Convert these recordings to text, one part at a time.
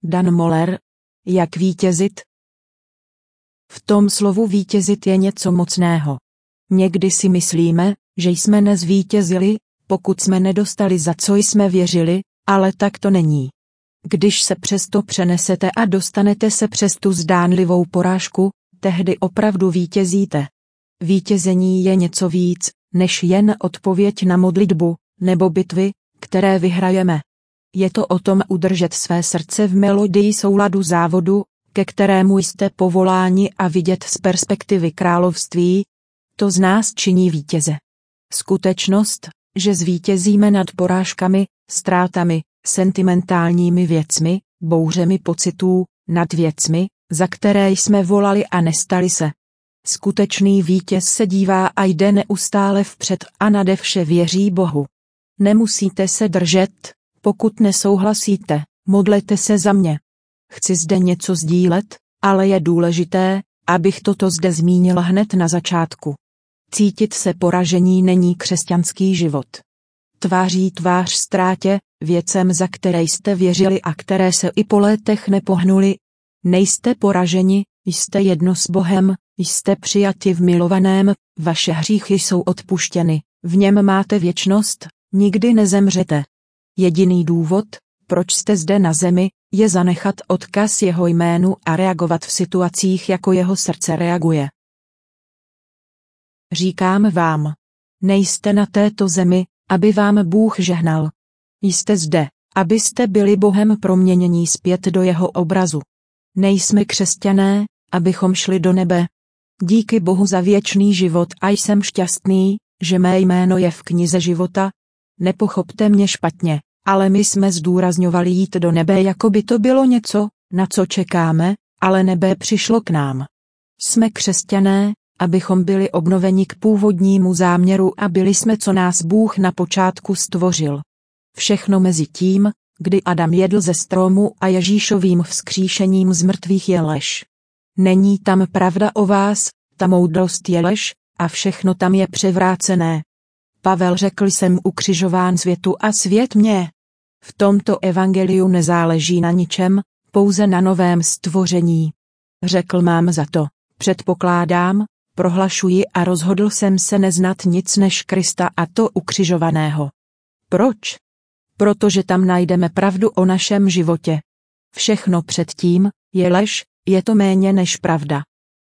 Dan Moller. Jak vítězit? V tom slovu vítězit je něco mocného. Někdy si myslíme, že jsme nezvítězili, pokud jsme nedostali, za co jsme věřili, ale tak to není. Když se přesto přenesete a dostanete se přes tu zdánlivou porážku, tehdy opravdu vítězíte. Vítězení je něco víc, než jen odpověď na modlitbu, nebo bitvy, které vyhrajeme. Je to o tom udržet své srdce v melodii souladu závodu, ke kterému jste povoláni, a vidět z perspektivy království. To z nás činí vítěze. Skutečnost, že zvítězíme nad porážkami, ztrátami, sentimentálními věcmi, bouřemi pocitů, nad věcmi, za které jsme volali a nestaly se. Skutečný vítěz se dívá a jde neustále vpřed a nade vše věří Bohu. Nemusíte se držet, pokud nesouhlasíte, modlete se za mě. Chci zde něco sdílet, ale je důležité, abych toto zde zmínil hned na začátku. Cítit se poražení není křesťanský život. Tváří tvář ztrátě, věcem, za které jste věřili a které se i po létech nepohnuly. Nejste poraženi, jste jedno s Bohem, jste přijati v milovaném, vaše hříchy jsou odpuštěny, v něm máte věčnost, nikdy nezemřete. Jediný důvod, proč jste zde na zemi, je zanechat odkaz jeho jménu a reagovat v situacích, jako jeho srdce reaguje. Říkám vám, nejste na této zemi, aby vám Bůh žehnal. Jste zde, abyste byli Bohem proměnění zpět do jeho obrazu. Nejsme křesťané, abychom šli do nebe. Díky Bohu za věčný život a jsem šťastný, že mé jméno je v knize života. Nepochopte mě špatně, ale my jsme zdůrazňovali jít do nebe, jako by to bylo něco, na co čekáme, ale nebe přišlo k nám. Jsme křesťané, abychom byli obnoveni k původnímu záměru a byli jsme, co nás Bůh na počátku stvořil. Všechno mezi tím, kdy Adam jedl ze stromu a Ježíšovým vzkříšením z mrtvých, je lež. Není tam pravda o vás, ta moudrost je lež, a všechno tam je převrácené. Pavel řekl: jsem ukřižován světu a svět mě. V tomto evangeliu nezáleží na ničem, pouze na novém stvoření. Řekl: mám za to, předpokládám, prohlašuji a rozhodl jsem se neznat nic než Krista a to ukřižovaného. Proč? Protože tam najdeme pravdu o našem životě. Všechno předtím je lež, je to méně než pravda.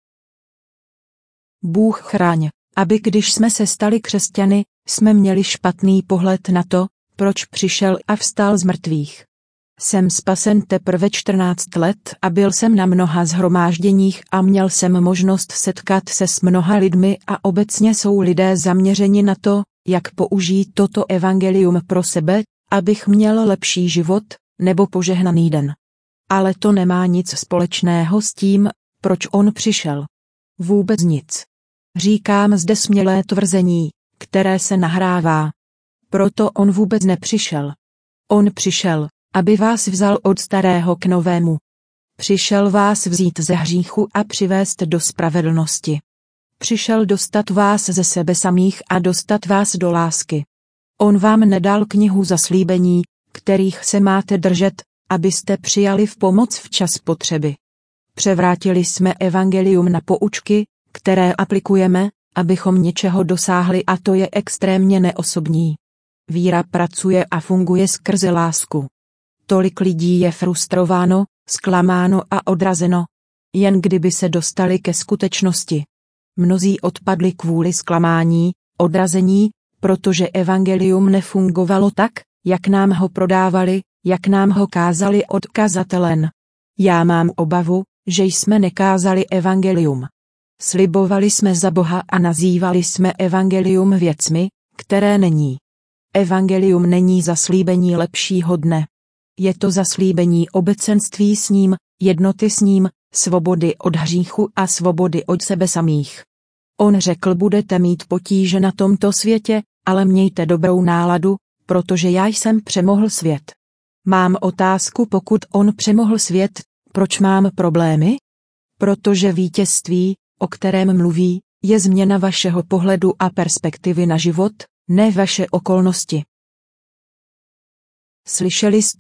Bůh chráň, aby když jsme se stali křesťany, jsme měli špatný pohled na to, proč přišel a vstal z mrtvých. Jsem spasen teprve 14 let a byl jsem na mnoha shromážděních a měl jsem možnost setkat se s mnoha lidmi a obecně jsou lidé zaměřeni na to, jak použít toto evangelium pro sebe, abych měl lepší život, nebo požehnaný den. Ale to nemá nic společného s tím, proč on přišel. Vůbec nic. Říkám zde smělé tvrzení, které se nahrává. Proto on vůbec nepřišel. On přišel, aby vás vzal od starého k novému. Přišel vás vzít ze hříchu a přivést do spravedlnosti. Přišel dostat vás ze sebe samých a dostat vás do lásky. On vám nedal knihu zaslíbení, kterých se máte držet, abyste přijali v pomoc v čas potřeby. Převrátili jsme evangelium na poučky, které aplikujeme, abychom něčeho dosáhli, a to je extrémně neosobní. Víra pracuje a funguje skrze lásku. Tolik lidí je frustrováno, zklamáno a odrazeno. Jen kdyby se dostali ke skutečnosti. Mnozí odpadli kvůli zklamání, odrazení, protože evangelium nefungovalo tak, jak nám ho prodávali, jak nám ho kázali od kazatelen. Já mám obavu, že jsme nekázali evangelium. Slibovali jsme za Boha a nazývali jsme evangelium věcmi, které není. Evangelium není zaslíbení lepšího dne. Je to zaslíbení obecenství s ním, jednoty s ním, svobody od hříchu a svobody od sebe samých. On řekl: budete mít potíže na tomto světě, ale mějte dobrou náladu, protože já jsem přemohl svět. Mám otázku: pokud on přemohl svět, proč mám problémy? Protože vítězství, o kterém mluví, je změna vašeho pohledu a perspektivy na život, ne vaše okolnosti. Slyšeli jste,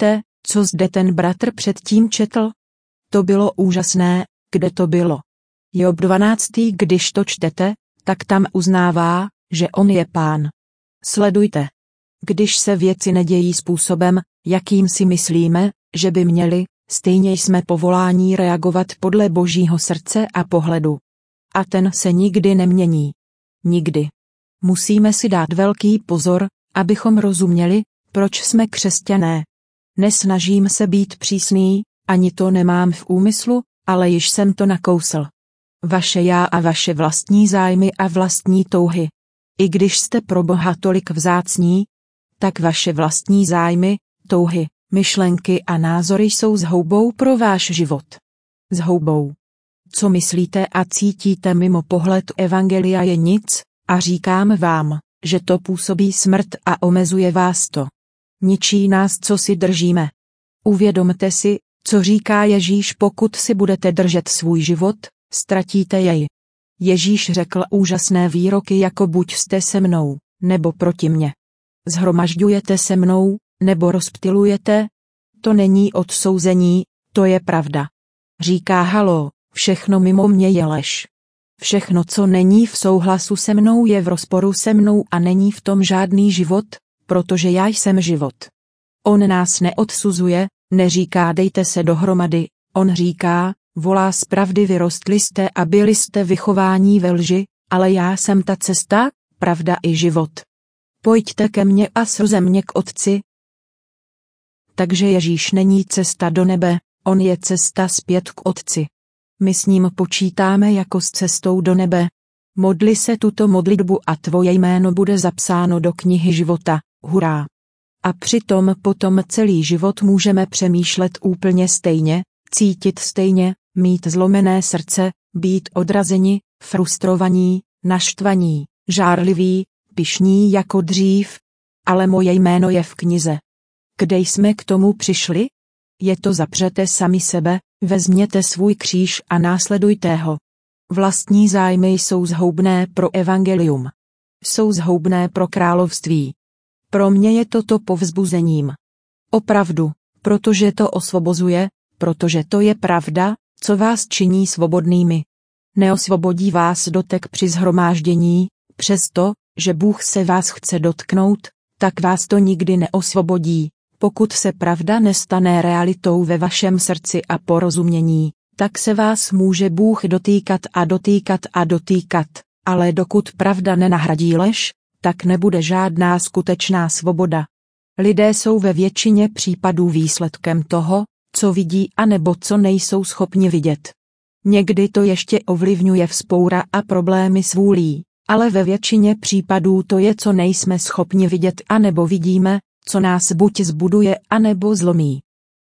Co zde ten bratr předtím četl? To bylo úžasné, kde to bylo? Job 12. Když to čtete, tak tam uznává, že on je Pán. Sledujte. Když se věci nedějí způsobem, jakým si myslíme, že by měly, stejně jsme povoláni reagovat podle Božího srdce a pohledu. A ten se nikdy nemění. Nikdy. Musíme si dát velký pozor, abychom rozuměli, proč jsme křesťané. Nesnažím se být přísný, ani to nemám v úmyslu, ale již jsem to nakousl. Vaše já a vaše vlastní zájmy a vlastní touhy. I když jste pro Boha tolik vzácní, tak vaše vlastní zájmy, touhy, myšlenky a názory jsou zhoubou pro váš život. Zhoubou. Co myslíte a cítíte mimo pohled evangelia je nic, a říkám vám, že to působí smrt a omezuje vás to. Ničí nás, co si držíme. Uvědomte si, co říká Ježíš: pokud si budete držet svůj život, ztratíte jej. Ježíš řekl úžasné výroky jako buď jste se mnou, nebo proti mně. Shromažďujete se mnou, nebo rozptylujete? To není odsouzení, to je pravda. Říká haló, všechno mimo mě je lež. Všechno, co není v souhlasu se mnou, je v rozporu se mnou a není v tom žádný život, protože já jsem život. On nás neodsuzuje, neříká dejte se dohromady, on říká, volá z pravdy vyrostli jste a byli jste vychováni ve lži, ale já jsem ta cesta, pravda i život. Pojďte ke mně a skrze mě k Otci. Takže Ježíš není cesta do nebe, on je cesta zpět k Otci. My s ním počítáme jako s cestou do nebe. Modli se tuto modlitbu a tvoje jméno bude zapsáno do knihy života, hurá. A přitom potom celý život můžeme přemýšlet úplně stejně, cítit stejně, mít zlomené srdce, být odrazeni, frustrovaní, naštvaní, žárliví, pyšní jako dřív. Ale moje jméno je v knize. Kde jsme k tomu přišli? Je to zapřete sami sebe, vezměte svůj kříž a následujte ho. Vlastní zájmy jsou zhoubné pro evangelium. Jsou zhoubné pro království. Pro mě je toto povzbuzením. Opravdu, protože to osvobozuje, protože to je pravda, co vás činí svobodnými. Neosvobodí vás dotek při shromáždění, přesto, že Bůh se vás chce dotknout, tak vás to nikdy neosvobodí. Pokud se pravda nestane realitou ve vašem srdci a porozumění, tak se vás může Bůh dotýkat a dotýkat a dotýkat, ale dokud pravda nenahradí lež, tak nebude žádná skutečná svoboda. Lidé jsou ve většině případů výsledkem toho, co vidí a nebo co nejsou schopni vidět. Někdy to ještě ovlivňuje vzpoura a problémy s vůlí, ale ve většině případů to je, co nejsme schopni vidět a nebo vidíme, co nás buď zbuduje a nebo zlomí.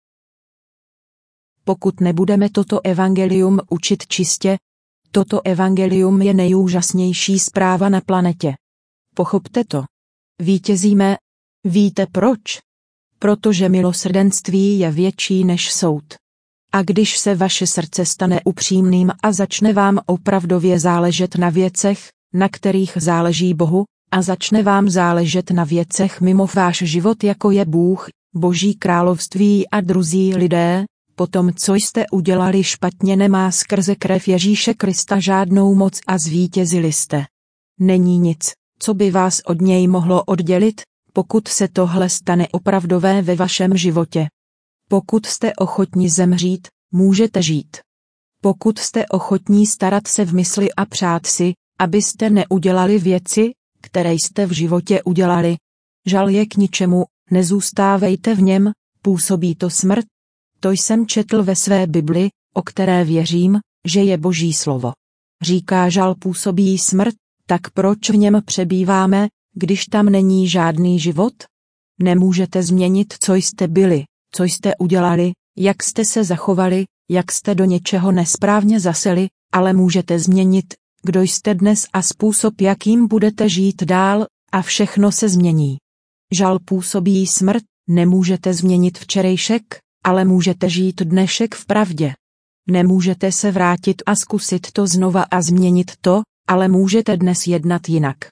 Pokud nebudeme toto evangelium učit čistě, toto evangelium je nejúžasnější zpráva na planetě. Pochopte to. Vítězíme. Víte proč? Protože milosrdenství je větší než soud. A když se vaše srdce stane upřímným a začne vám opravdově záležet na věcech, na kterých záleží Bohu, a začne vám záležet na věcech mimo váš život, jako je Bůh, Boží království a druzí lidé, potom co jste udělali špatně, nemá skrze krev Ježíše Krista žádnou moc a zvítězili jste. Není nic, co by vás od něj mohlo oddělit, pokud se tohle stane opravdové ve vašem životě. Pokud jste ochotní zemřít, můžete žít. Pokud jste ochotní starat se v mysli a přát si, abyste neudělali věci, které jste v životě udělali. Žal je k ničemu, nezůstávejte v něm, působí to smrt. To jsem četl ve své Bibli, o které věřím, že je Boží slovo. Říká, žal působí smrt, tak proč v něm přebýváme, když tam není žádný život? Nemůžete změnit, co jste byli, co jste udělali, jak jste se zachovali, jak jste do něčeho nesprávně zaseli, ale můžete změnit, kdo jste dnes a způsob, jakým budete žít dál, a všechno se změní. Žal působí smrt, nemůžete změnit včerejšek, ale můžete žít dnešek v pravdě. Nemůžete se vrátit a zkusit to znova a změnit to, ale můžete dnes jednat jinak.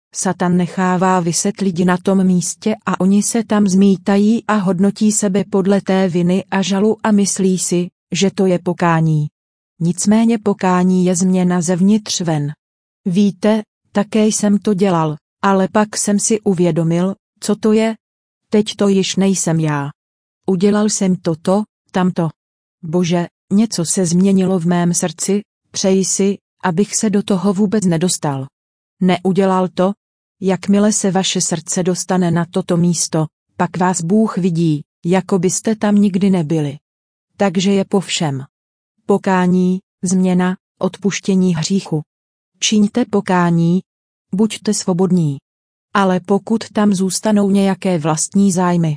Satan nechává viset lidi na tom místě a oni se tam zmítají a hodnotí sebe podle té viny a žalu a myslí si, že to je pokání. Nicméně pokání je změna zevnitř ven. Víte, také jsem to dělal, ale pak jsem si uvědomil, co to je. Teď to již nejsem já. Udělal jsem toto, tamto. Bože, něco se změnilo v mém srdci, přeji si, abych se do toho vůbec nedostal. Neudělal to? Jakmile se vaše srdce dostane na toto místo, pak vás Bůh vidí, jako byste tam nikdy nebyli. Takže je po všem. Pokání, změna, odpuštění hříchu. Čiňte pokání, buďte svobodní. Ale pokud tam zůstanou nějaké vlastní zájmy.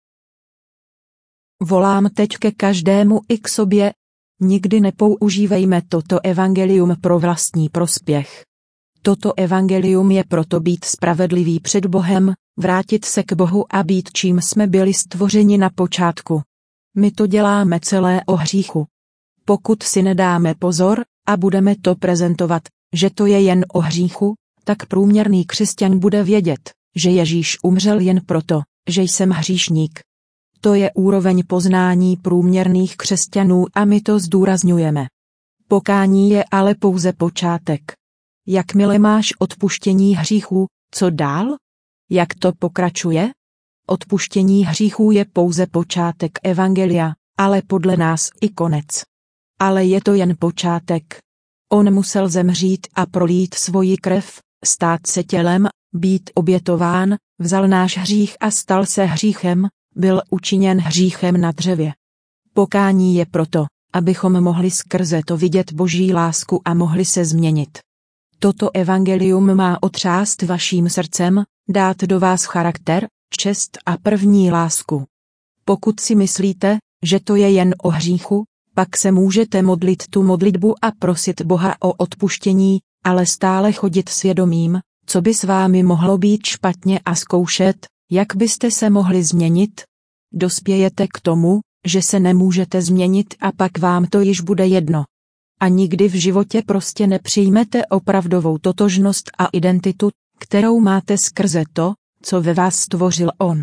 Volám teď ke každému i k sobě, nikdy nepoužívejme toto evangelium pro vlastní prospěch. Toto evangelium je proto být spravedlivý před Bohem, vrátit se k Bohu a být čím jsme byli stvořeni na počátku. My to děláme celé o hříchu. Pokud si nedáme pozor a budeme to prezentovat, že to je jen o hříchu, tak průměrný křesťan bude vědět, že Ježíš umřel jen proto, že jsem hříšník. To je úroveň poznání průměrných křesťanů a my to zdůrazňujeme. Pokání je ale pouze počátek. Jakmile máš odpuštění hříchů, co dál? Jak to pokračuje? Odpuštění hříchů je pouze počátek evangelia, ale podle nás i konec. Ale je to jen počátek. On musel zemřít a prolít svoji krev, stát se tělem, být obětován, vzal náš hřích a stal se hříchem, byl učiněn hříchem na dřevě. Pokání je proto, abychom mohli skrze to vidět Boží lásku a mohli se změnit. Toto evangelium má otřást vaším srdcem, dát do vás charakter, čest a první lásku. Pokud si myslíte, že to je jen o hříchu, pak se můžete modlit tu modlitbu a prosit Boha o odpuštění, ale stále chodit svědomím, co by s vámi mohlo být špatně a zkoušet, jak byste se mohli změnit. Dospějete k tomu, že se nemůžete změnit a pak vám to již bude jedno. A nikdy v životě prostě nepřijmete opravdovou totožnost a identitu, kterou máte skrze to, co ve vás stvořil On.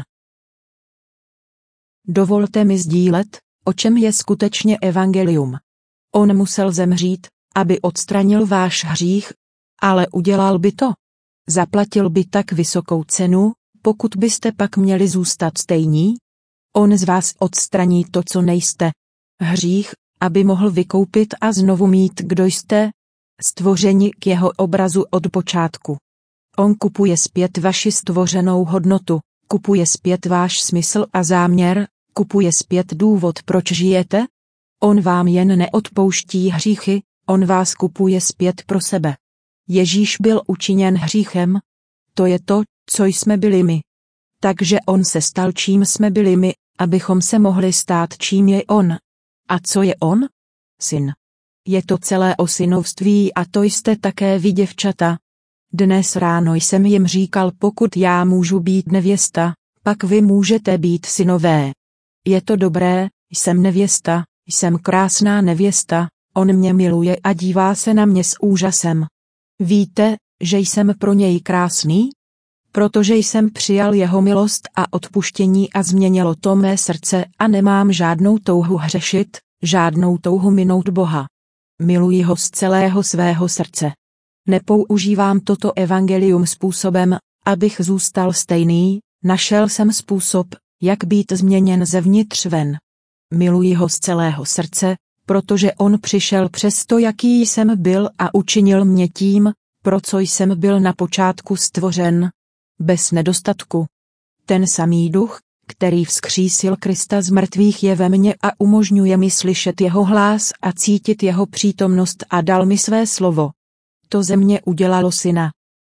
Dovolte mi sdílet, o čem je skutečně evangelium. On musel zemřít, aby odstranil váš hřích, ale udělal by to. Zaplatil by tak vysokou cenu, pokud byste pak měli zůstat stejní. On z vás odstraní to, co nejste. Hřích, aby mohl vykoupit a znovu mít, kdo jste, stvořeni k jeho obrazu od počátku. On kupuje zpět vaši stvořenou hodnotu, kupuje zpět váš smysl a záměr, kupuje zpět důvod, proč žijete. On vám jen neodpouští hříchy, on vás kupuje zpět pro sebe. Ježíš byl učiněn hříchem. To je to, co jsme byli my. Takže on se stal, čím jsme byli my, abychom se mohli stát, čím je on. A co je on? Syn. Je to celé o synovství a to jste také vy, děvčata. Dnes ráno jsem jim říkal, pokud já můžu být nevěsta, pak vy můžete být synové. Je to dobré, jsem nevěsta, jsem krásná nevěsta, on mě miluje a dívá se na mě s úžasem. Víte, že jsem pro něj krásný? Protože jsem přijal jeho milost a odpuštění a změnilo to mé srdce a nemám žádnou touhu hřešit, žádnou touhu minout Boha. Miluji ho z celého svého srdce. Nepoužívám toto evangelium způsobem, abych zůstal stejný, našel jsem způsob, jak být změněn zevnitř ven. Miluji ho z celého srdce, protože on přišel přes to, jaký jsem byl a učinil mě tím, pro co jsem byl na počátku stvořen. Bez nedostatku. Ten samý duch, který vzkřísil Krista z mrtvých, je ve mně a umožňuje mi slyšet jeho hlas a cítit jeho přítomnost a dal mi své slovo. To ze mě udělalo syna.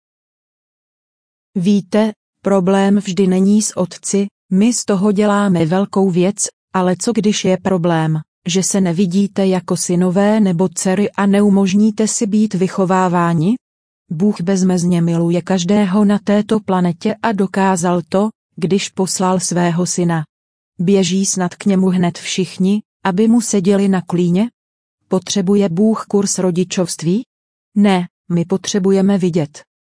Víte, problém vždy není s otci, my z toho děláme velkou věc, ale co když je problém, že se nevidíte jako synové nebo dcery a neumožníte si být vychováváni? Bůh bezmezně miluje každého na této planetě a dokázal to, když poslal svého syna. Běží snad k němu hned všichni, aby mu seděli na klíně? Potřebuje Bůh kurz rodičovství? Ne, my potřebujeme vidět,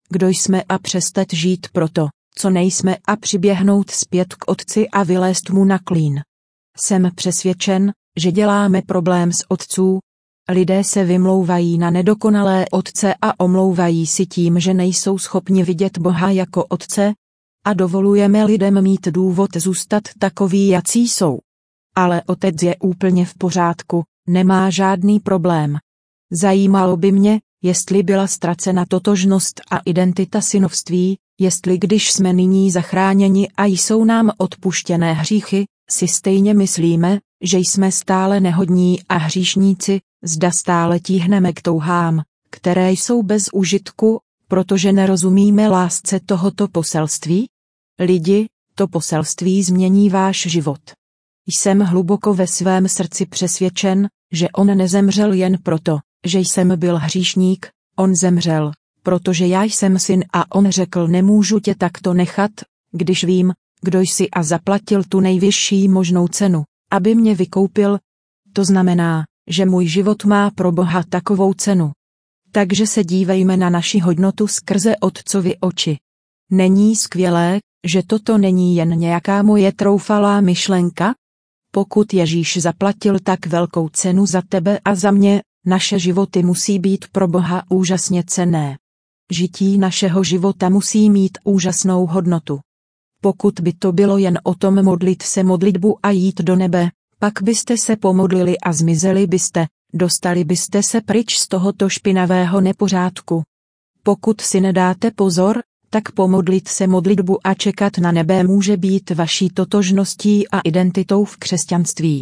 kdo jsme a přestat žít proto, co nejsme a přiběhnout zpět k Otci a vylézt mu na klín. Jsem přesvědčen, že děláme problém s otců. Lidé se vymlouvají na nedokonalé otce a omlouvají si tím, že nejsou schopni vidět Boha jako otce, a dovolujeme lidem mít důvod zůstat takový, jací jsou. Ale otec je úplně v pořádku, nemá žádný problém. Zajímalo by mě, jestli byla ztracena totožnost a identita synovství, jestli když jsme nyní zachráněni a jsou nám odpuštěné hříchy, si stejně myslíme, že jsme stále nehodní a hříšníci, zda stále tíhneme k touhám, které jsou bez užitku, protože nerozumíme lásce tohoto poselství? Lidi, to poselství změní váš život. Jsem hluboko ve svém srdci přesvědčen, že on nezemřel jen proto, že jsem byl hříšník, on zemřel, protože já jsem syn a on řekl nemůžu tě takto nechat, když vím, kdo jsi a zaplatil tu nejvyšší možnou cenu, aby mě vykoupil. To znamená, že můj život má pro Boha takovou cenu. Takže se dívejme na naši hodnotu skrze Otcovy oči. Není skvělé, že toto není jen nějaká moje troufalá myšlenka? Pokud Ježíš zaplatil tak velkou cenu za tebe a za mě, naše životy musí být pro Boha úžasně cenné. Žití našeho života musí mít úžasnou hodnotu. Pokud by to bylo jen o tom modlit se modlitbu a jít do nebe, pak byste se pomodlili a zmizeli byste, dostali byste se pryč z tohoto špinavého nepořádku. Pokud si nedáte pozor, tak pomodlit se modlitbu a čekat na nebe může být vaší totožností a identitou v křesťanství.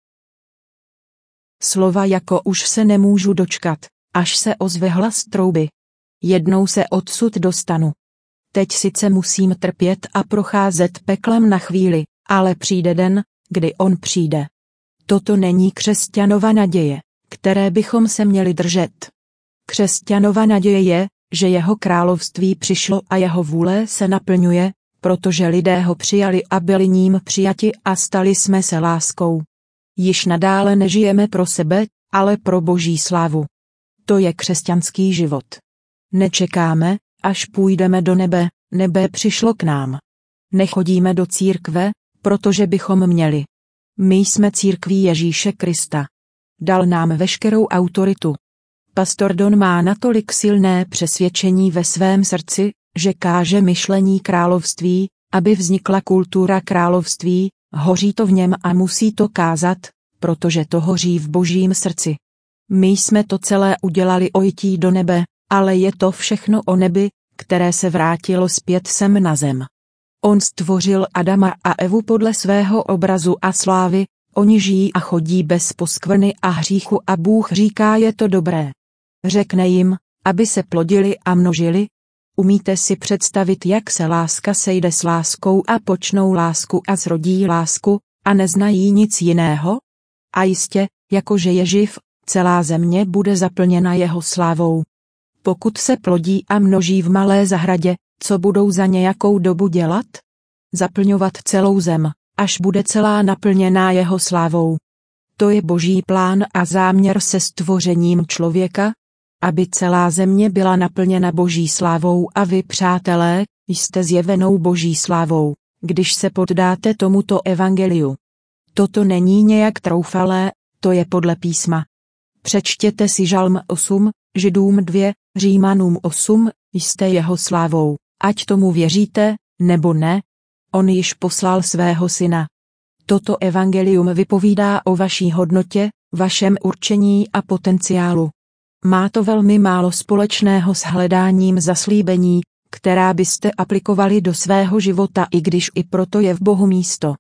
Slova jako už se nemůžu dočkat, až se ozve hlas trouby. Jednou se odsud dostanu. Teď sice musím trpět a procházet peklem na chvíli, ale přijde den, kdy on přijde. Toto není křesťanova naděje, které bychom se měli držet. Křesťanova naděje je, že jeho království přišlo a jeho vůle se naplňuje, protože lidé ho přijali a byli ním přijati a stali jsme se láskou. Již nadále nežijeme pro sebe, ale pro Boží slávu. To je křesťanský život. Nečekáme, až půjdeme do nebe, nebe přišlo k nám. Nechodíme do církve, protože bychom měli. My jsme církví Ježíše Krista. Dal nám veškerou autoritu. Pastor Don má natolik silné přesvědčení ve svém srdci, že káže myšlení království, aby vznikla kultura království, hoří to v něm a musí to kázat, protože to hoří v Božím srdci. My jsme to celé udělali o jití do nebe, ale je to všechno o nebi, které se vrátilo zpět sem na zem. On stvořil Adama a Evu podle svého obrazu a slávy, oni žijí a chodí bez poskvrny a hříchu a Bůh říká je to dobré. Řekne jim, aby se plodili a množili. Umíte si představit, jak se láska sejde s láskou a počnou lásku a zrodí lásku, a neznají nic jiného? A jistě, jakože je živ, celá země bude zaplněna jeho slávou. Pokud se plodí a množí v malé zahradě, co budou za nějakou dobu dělat? Zaplňovat celou zem, až bude celá naplněná jeho slávou. To je Boží plán a záměr se stvořením člověka, aby celá země byla naplněna Boží slávou a vy, přátelé, jste zjevenou Boží slávou, když se poddáte tomuto evangeliu. Toto není nějak troufalé, to je podle písma. Přečtěte si Žalm 8, Židům 2, Římanům 8, jste jeho slávou, ať tomu věříte, nebo ne. On již poslal svého syna. Toto evangelium vypovídá o vaší hodnotě, vašem určení a potenciálu. Má to velmi málo společného s hledáním zaslíbení, která byste aplikovali do svého života, i když i proto je v Bohu místo.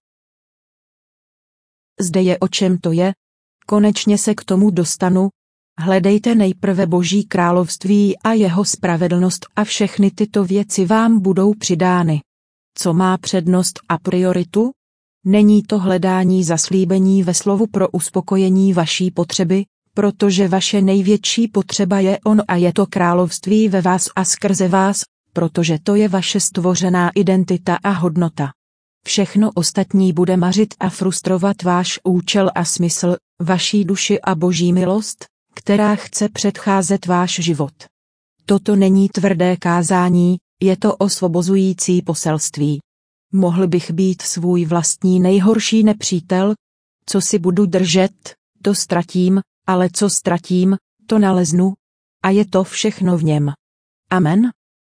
Zde je, o čem to je. Konečně se k tomu dostanu. Hledejte nejprve Boží království a jeho spravedlnost a všechny tyto věci vám budou přidány. Co má přednost a prioritu? Není to hledání zaslíbení ve slovu pro uspokojení vaší potřeby, protože vaše největší potřeba je on a je to království ve vás a skrze vás, protože to je vaše stvořená identita a hodnota. Všechno ostatní bude mařit a frustrovat váš účel a smysl, vaší duši a Boží milost, která chce předcházet váš život. Toto není tvrdé kázání, je to osvobozující poselství. Mohl bych být svůj vlastní nejhorší nepřítel? Co si budu držet, to ztratím, ale co ztratím, to naleznu. A je to všechno v něm. Amen.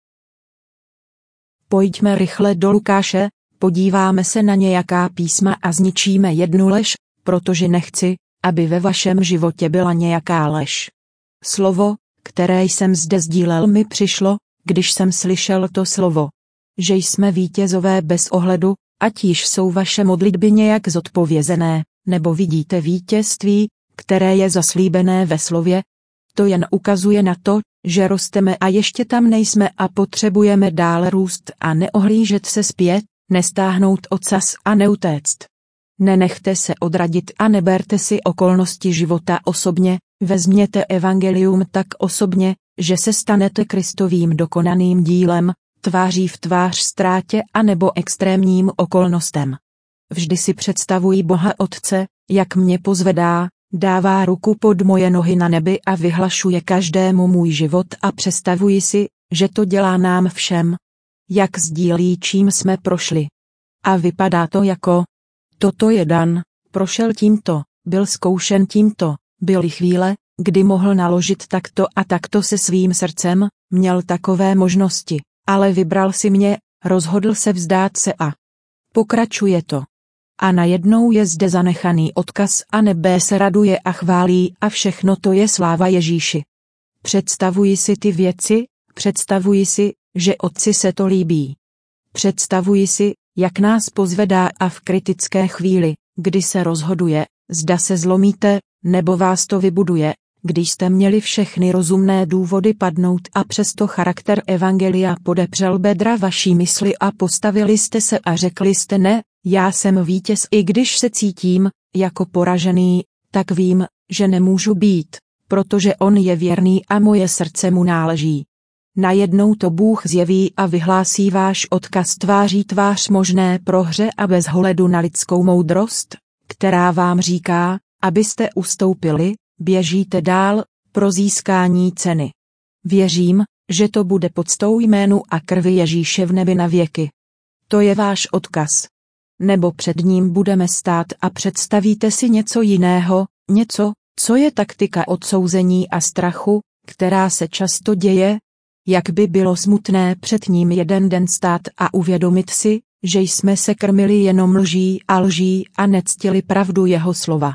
Pojďme rychle do Lukáše, podíváme se na nějaká písma a zničíme jednu lež, protože nechci, aby ve vašem životě byla nějaká lež. Slovo, které jsem zde sdílel, mi přišlo, když jsem slyšel to slovo. Že jsme vítězové bez ohledu, ať již jsou vaše modlitby nějak zodpovězené, nebo vidíte vítězství, které je zaslíbené ve slově. To jen ukazuje na to, že rosteme a ještě tam nejsme a potřebujeme dále růst a neohlížet se zpět, nestáhnout ocas a neutéct. Nenechte se odradit a neberte si okolnosti života osobně, vezměte evangelium tak osobně, že se stanete Kristovým dokonaným dílem, tváří v tvář ztrátě a nebo extrémním okolnostem. Vždy si představuji Boha Otce, jak mě pozvedá, dává ruku pod moje nohy na nebi a vyhlašuje každému můj život a představuji si, že to dělá nám všem. Jak sdílí, čím jsme prošli. A vypadá to jako: toto je Dan, prošel tímto, byl zkoušen tímto, byly chvíle, kdy mohl naložit takto a takto se svým srdcem, měl takové možnosti, ale vybral si mě, rozhodl se vzdát se a pokračuje to. A najednou je zde zanechaný odkaz a nebe se raduje a chválí a všechno to je sláva Ježíši. Představuji si ty věci, představuji si, že Otci se to líbí. Představuji si, jak nás pozvedá a v kritické chvíli, kdy se rozhoduje, zda se zlomíte, nebo vás to vybuduje, když jste měli všechny rozumné důvody padnout a přesto charakter evangelia podepřel bedra vaší mysli a postavili jste se a řekli jste ne, já jsem vítěz, i když se cítím jako poražený, tak vím, že nemůžu být, protože on je věrný a moje srdce mu náleží. Najednou to Bůh zjeví a vyhlásí váš odkaz tváří tvář možné prohře a bez ohledu na lidskou moudrost, která vám říká, abyste ustoupili, běžíte dál, pro získání ceny. Věřím, že to bude poctou jménu a krvi Ježíše v nebi na věky. To je váš odkaz. Nebo před ním budeme stát a představíte si něco jiného, něco, co je taktika odsouzení a strachu, která se často děje. Jak by bylo smutné před ním jeden den stát a uvědomit si, že jsme se krmili jenom lží a nectili pravdu jeho slova.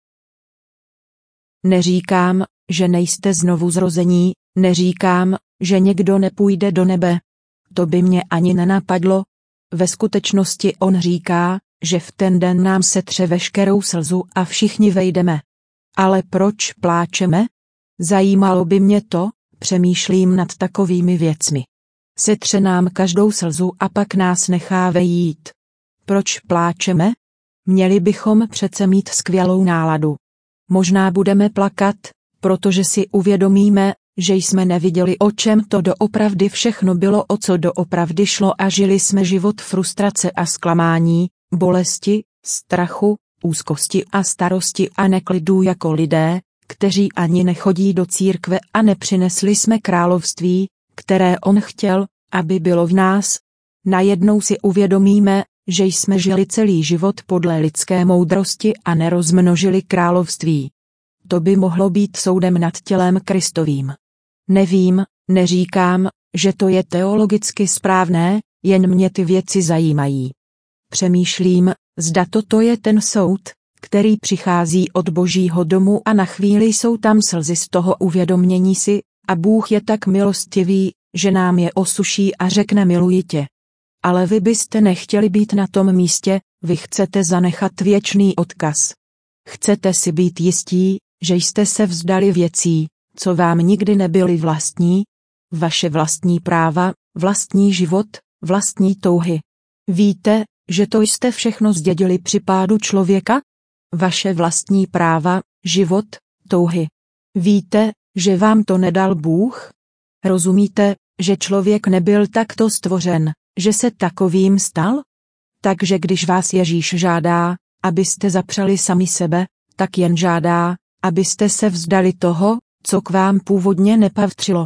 Neříkám, že nejste znovu zrození, neříkám, že někdo nepůjde do nebe. To by mě ani nenapadlo. Ve skutečnosti on říká, že v ten den nám setře veškerou slzu a všichni vejdeme. Ale proč pláčeme? Zajímalo by mě to, přemýšlím nad takovými věcmi. Setře nám každou slzu a pak nás nechá vejít. Proč pláčeme? Měli bychom přece mít skvělou náladu. Možná budeme plakat, protože si uvědomíme, že jsme neviděli, o čem to doopravdy všechno bylo, o co doopravdy šlo a žili jsme život frustrace a zklamání, bolesti, strachu, úzkosti a starosti a neklidů jako lidé, kteří ani nechodí do církve a nepřinesli jsme království, které on chtěl, aby bylo v nás. Najednou si uvědomíme, že jsme žili celý život podle lidské moudrosti a nerozmnožili království. To by mohlo být soudem nad tělem Kristovým. Nevím, neříkám, že to je teologicky správné, jen mě ty věci zajímají. Přemýšlím, zda toto je ten soud, který přichází od Božího domu a na chvíli jsou tam slzy z toho uvědomění si, a Bůh je tak milostivý, že nám je osuší a řekne miluji tě. Ale vy byste nechtěli být na tom místě, vy chcete zanechat věčný odkaz. Chcete si být jistí, že jste se vzdali věcí, co vám nikdy nebyly vlastní, vaše vlastní práva, vlastní život, vlastní touhy. Víte, že to jste všechno zdědili při pádu člověka? Vaše vlastní práva, život, touhy. Víte, že vám to nedal Bůh? Rozumíte, že člověk nebyl takto stvořen, že se takovým stal? Takže když vás Ježíš žádá, abyste zapřeli sami sebe, tak jen žádá, abyste se vzdali toho, co k vám původně nepatřilo.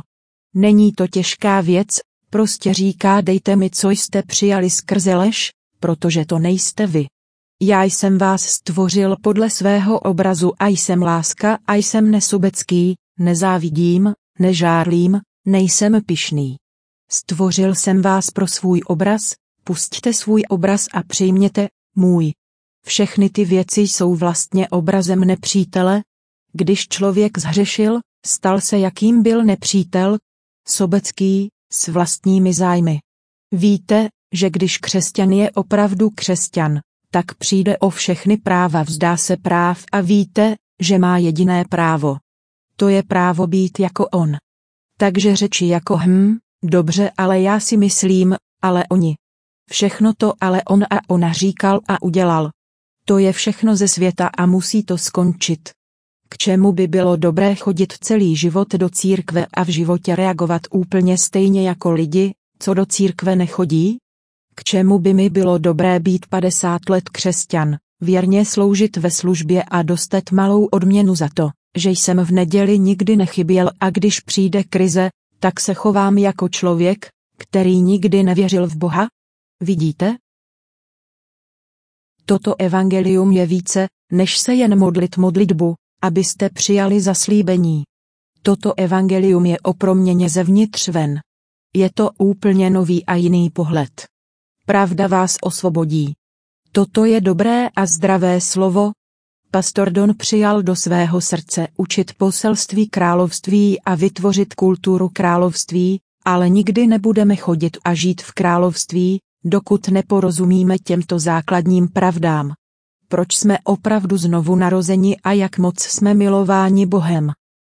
Není to těžká věc, prostě říká dejte mi, co jste přijali skrze lež, protože to nejste vy. Já jsem vás stvořil podle svého obrazu a jsem láska a jsem nesobecký, nezávidím, nežárlím, nejsem pyšný. Stvořil jsem vás pro svůj obraz, pusťte svůj obraz a přijměte můj. Všechny ty věci jsou vlastně obrazem nepřítele. Když člověk zhřešil, stal se jakým byl nepřítel, sobecký, s vlastními zájmy. Víte, že když křesťan je opravdu křesťan, tak přijde o všechny práva, vzdá se práv a víte, že má jediné právo. To je právo být jako on. Takže řeči jako dobře, ale já si myslím, ale oni. Všechno to ale on a ona říkal a udělal. To je všechno ze světa a musí to skončit. K čemu by bylo dobré chodit celý život do církve a v životě reagovat úplně stejně jako lidi, co do církve nechodí? K čemu by mi bylo dobré být 50 let křesťan, věrně sloužit ve službě a dostat malou odměnu za to, že jsem v neděli nikdy nechyběl a když přijde krize, tak se chovám jako člověk, který nikdy nevěřil v Boha? Vidíte? Toto evangelium je více, než se jen modlit modlitbu, abyste přijali zaslíbení. Toto evangelium je o proměně zevnitř ven. Je to úplně nový a jiný pohled. Pravda vás osvobodí. Toto je dobré a zdravé slovo. Pastor Don přijal do svého srdce učit poselství království a vytvořit kulturu království, ale nikdy nebudeme chodit a žít v království, dokud neporozumíme těmto základním pravdám. Proč jsme opravdu znovu narozeni a jak moc jsme milováni Bohem?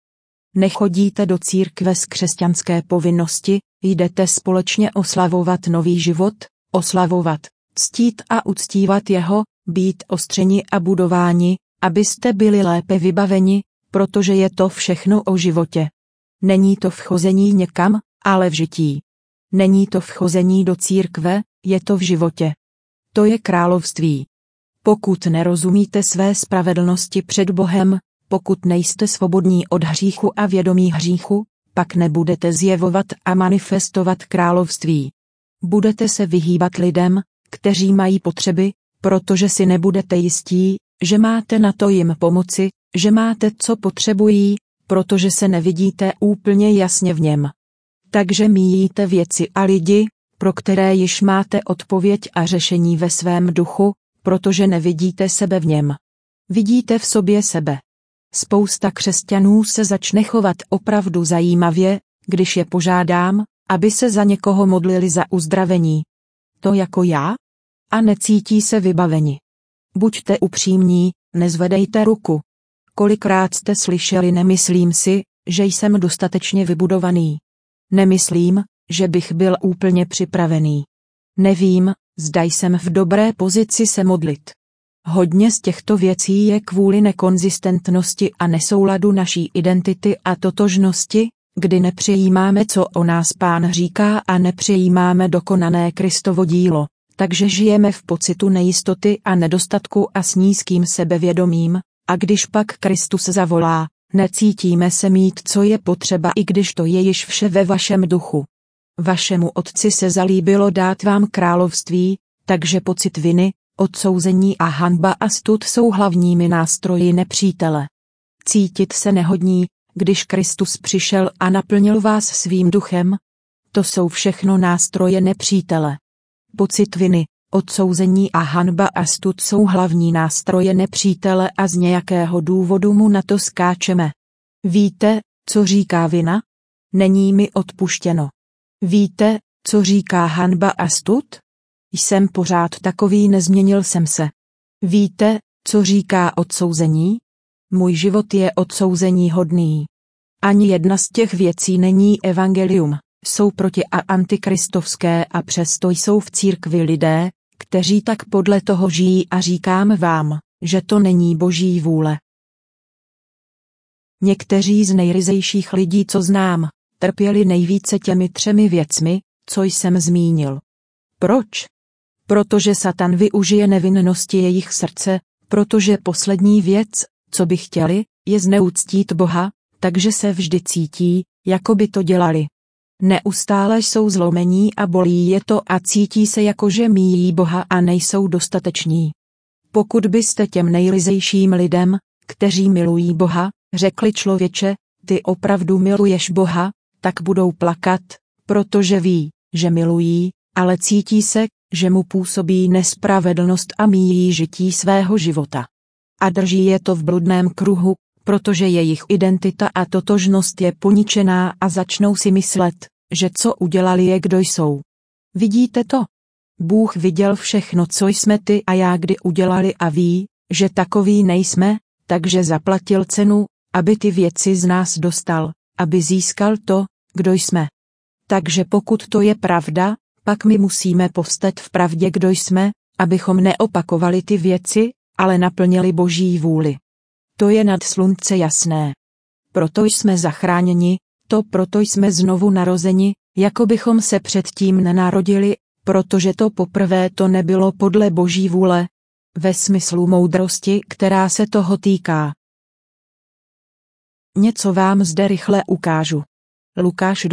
Nechodíte do církve z křesťanské povinnosti, jdete společně oslavovat nový život, oslavovat, ctít a uctívat jeho, být ostřeni a budováni, abyste byli lépe vybaveni, protože je to všechno o životě. Není to vchození někam, ale v žití. Není to vchození do církve, je to v životě. To je království. Pokud nerozumíte své spravedlnosti před Bohem, pokud nejste svobodní od hříchu a vědomí hříchu, pak nebudete zjevovat a manifestovat království. Budete se vyhýbat lidem, kteří mají potřeby, protože si nebudete jistí, že máte na to jim pomoci, že máte co potřebují, protože se nevidíte úplně jasně v něm. Takže míjíte věci a lidi, pro které již máte odpověď a řešení ve svém duchu, protože nevidíte sebe v něm. Vidíte v sobě sebe. Spousta křesťanů se začne chovat opravdu zajímavě, když je požádám, aby se za někoho modlili za uzdravení. To jako já? A necítí se vybaveni. Buďte upřímní, nezvedejte ruku. Kolikrát jste slyšeli nemyslím si, že jsem dostatečně vybudovaný. Nemyslím, že bych byl úplně připravený. Nevím, zda jsem v dobré pozici se modlit. Hodně z těchto věcí je kvůli nekonzistentnosti a nesouladu naší identity a totožnosti, kdy nepřijímáme, co o nás Pán říká a nepřijímáme dokonané Kristovo dílo, takže žijeme v pocitu nejistoty a nedostatku a s nízkým sebevědomím, a když pak Kristus zavolá, necítíme se mít, co je potřeba, i když to je již vše ve vašem duchu. Vašemu Otci se zalíbilo dát vám království, takže pocit viny, odsouzení a hanba a stud jsou hlavními nástroji nepřítele. Cítit se nehodní, když Kristus přišel a naplnil vás svým duchem, to jsou všechno nástroje nepřítele. Pocit viny, odsouzení a hanba a stud jsou hlavní nástroje nepřítele a z nějakého důvodu mu na to skáčeme. Víte, co říká vina? Není mi odpuštěno. Víte, co říká hanba a stud? Jsem pořád takový, nezměnil jsem se. Víte, co říká odsouzení? Můj život je odsouzení hodný. Ani jedna z těch věcí není evangelium, jsou proti a antikristovské a přesto jsou v církvi lidé, kteří tak podle toho žijí a říkám vám, že to není Boží vůle. Někteří z nejryzejších lidí, co znám, trpěli nejvíce těmi 3 věcmi, co jsem zmínil. Proč? Protože Satan využije nevinnosti jejich srdce, protože poslední věc, co by chtěli, je zneuctít Boha, takže se vždy cítí, jako by to dělali. Neustále jsou zlomení a bolí je to a cítí se jako že míjí Boha a nejsou dostateční. Pokud byste těm nejryzejším lidem, kteří milují Boha, řekli člověče, ty opravdu miluješ Boha, tak budou plakat, protože ví, že milují, ale cítí se, že mu působí nespravedlnost a míjí žití svého života. A drží je to v bludném kruhu, protože jejich identita a totožnost je poničená a začnou si myslet, že co udělali je kdo jsou. Vidíte to? Bůh viděl všechno, co jsme ty a já kdy udělali a ví, že takový nejsme, takže zaplatil cenu, aby ty věci z nás dostal, aby získal to, kdo jsme. Takže pokud to je pravda, pak my musíme povstat v pravdě, kdo jsme, abychom neopakovali ty věci, ale naplnili Boží vůli. To je nad slunce jasné. Proto jsme zachráněni, proto jsme znovu narozeni, jako bychom se předtím nenarodili, protože to poprvé to nebylo podle Boží vůle, ve smyslu moudrosti, která se toho týká. Něco vám zde rychle ukážu. Lukáš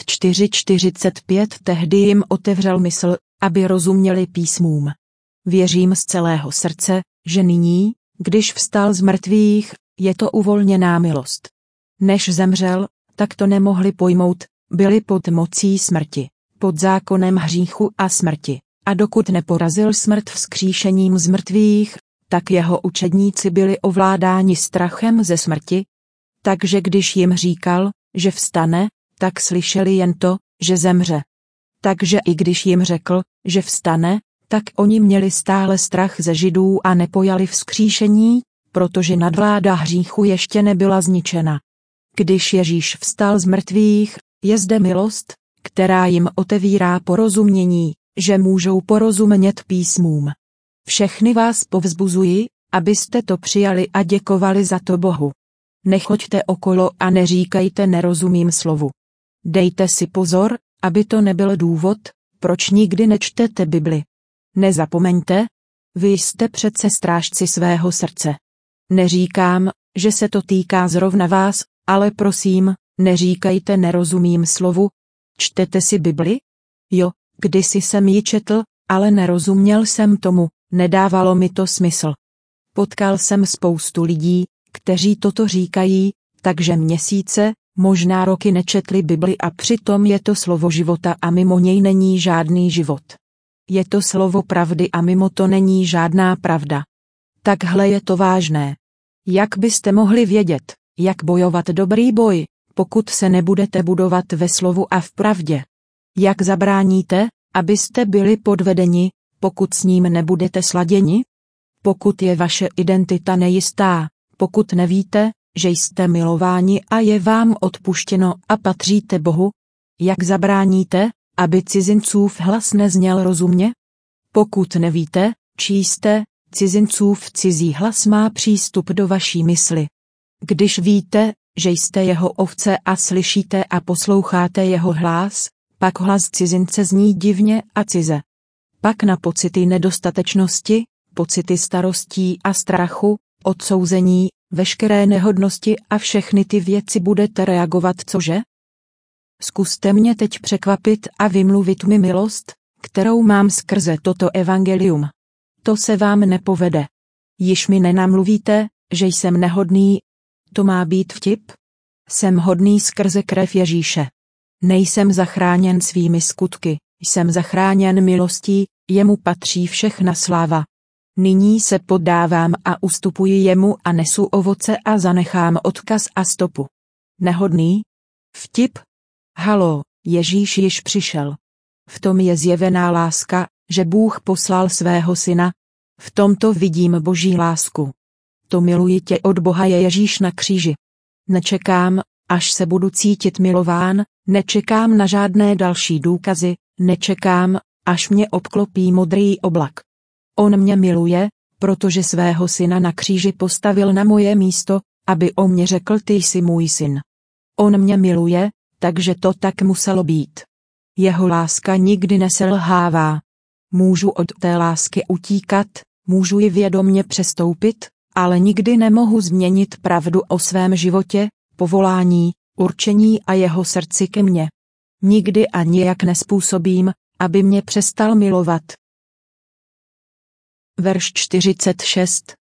24:45 tehdy jim otevřel mysl, aby rozuměli písmům. Věřím z celého srdce, že nyní, když vstal z mrtvých, je to uvolněná milost. Než zemřel, tak to nemohli pojmout, byli pod mocí smrti, pod zákonem hříchu a smrti. A dokud neporazil smrt vzkříšením z mrtvých, tak jeho učedníci byli ovládáni strachem ze smrti. Takže když jim říkal, že vstane, tak slyšeli jen to, že zemře. Takže i když jim řekl, že vstane, tak oni měli stále strach ze Židů a nepojali vzkříšení, protože nadvláda hříchu ještě nebyla zničena. Když Ježíš vstal z mrtvých, je zde milost, která jim otevírá porozumění, že můžou porozumět písmům. Všechny vás povzbuzuji, abyste to přijali a děkovali za to Bohu. Nechoďte okolo a neříkejte nerozumím slovu. Dejte si pozor, aby to nebyl důvod, proč nikdy nečtete Bibli. Nezapomeňte, vy jste přece strážci svého srdce. Neříkám, že se to týká zrovna vás, ale prosím, neříkejte nerozumím slovu. Čtete si Bibli? Jo, kdysi jsem ji četl, ale nerozuměl jsem tomu, nedávalo mi to smysl. Potkal jsem spoustu lidí, kteří toto říkají, takže měsíce, možná roky nečetli Bibli a přitom je to slovo života a mimo něj není žádný život. Je to slovo pravdy a mimo to není žádná pravda. Takhle je to vážné. Jak byste mohli vědět, jak bojovat dobrý boj, pokud se nebudete budovat ve slovu a v pravdě? Jak zabráníte, abyste byli podvedeni, pokud s ním nebudete sladěni? Pokud je vaše identita nejistá, pokud nevíte, že jste milováni a je vám odpuštěno a patříte Bohu? Jak zabráníte, aby cizincův hlas nezněl rozumně? Pokud nevíte, čí jste, cizincův cizí hlas má přístup do vaší mysli. Když víte, že jste jeho ovce a slyšíte a posloucháte jeho hlas, pak hlas cizince zní divně a cize. Pak na pocity nedostatečnosti, pocity starostí a strachu, odsouzení, veškeré nehodnosti a všechny ty věci budete reagovat cože? Zkuste mě teď překvapit a vymluvit mi milost, kterou mám skrze toto evangelium. To se vám nepovede. Již mi nenamluvíte, že jsem nehodný. To má být vtip? Jsem hodný skrze krev Ježíše. Nejsem zachráněn svými skutky, jsem zachráněn milostí, jemu patří všechna sláva. Nyní se poddávám a ustupuji jemu a nesu ovoce a zanechám odkaz a stopu. Nehodný? Vtip? Haló, Ježíš již přišel. V tom je zjevená láska, že Bůh poslal svého syna. V tomto vidím Boží lásku. To miluji tě od Boha je Ježíš na kříži. Nečekám, až se budu cítit milován, nečekám na žádné další důkazy, nečekám, až mě obklopí modrý oblak. On mě miluje, protože svého syna na kříži postavil na moje místo, aby o mě řekl ty jsi můj syn. On mě miluje, takže to tak muselo být. Jeho láska nikdy neselhává. Můžu od té lásky utíkat, můžu ji vědomě přestoupit, ale nikdy nemohu změnit pravdu o svém životě, povolání, určení a jeho srdci ke mně. Nikdy a nijak nespůsobím, aby mě přestal milovat. Verš 46.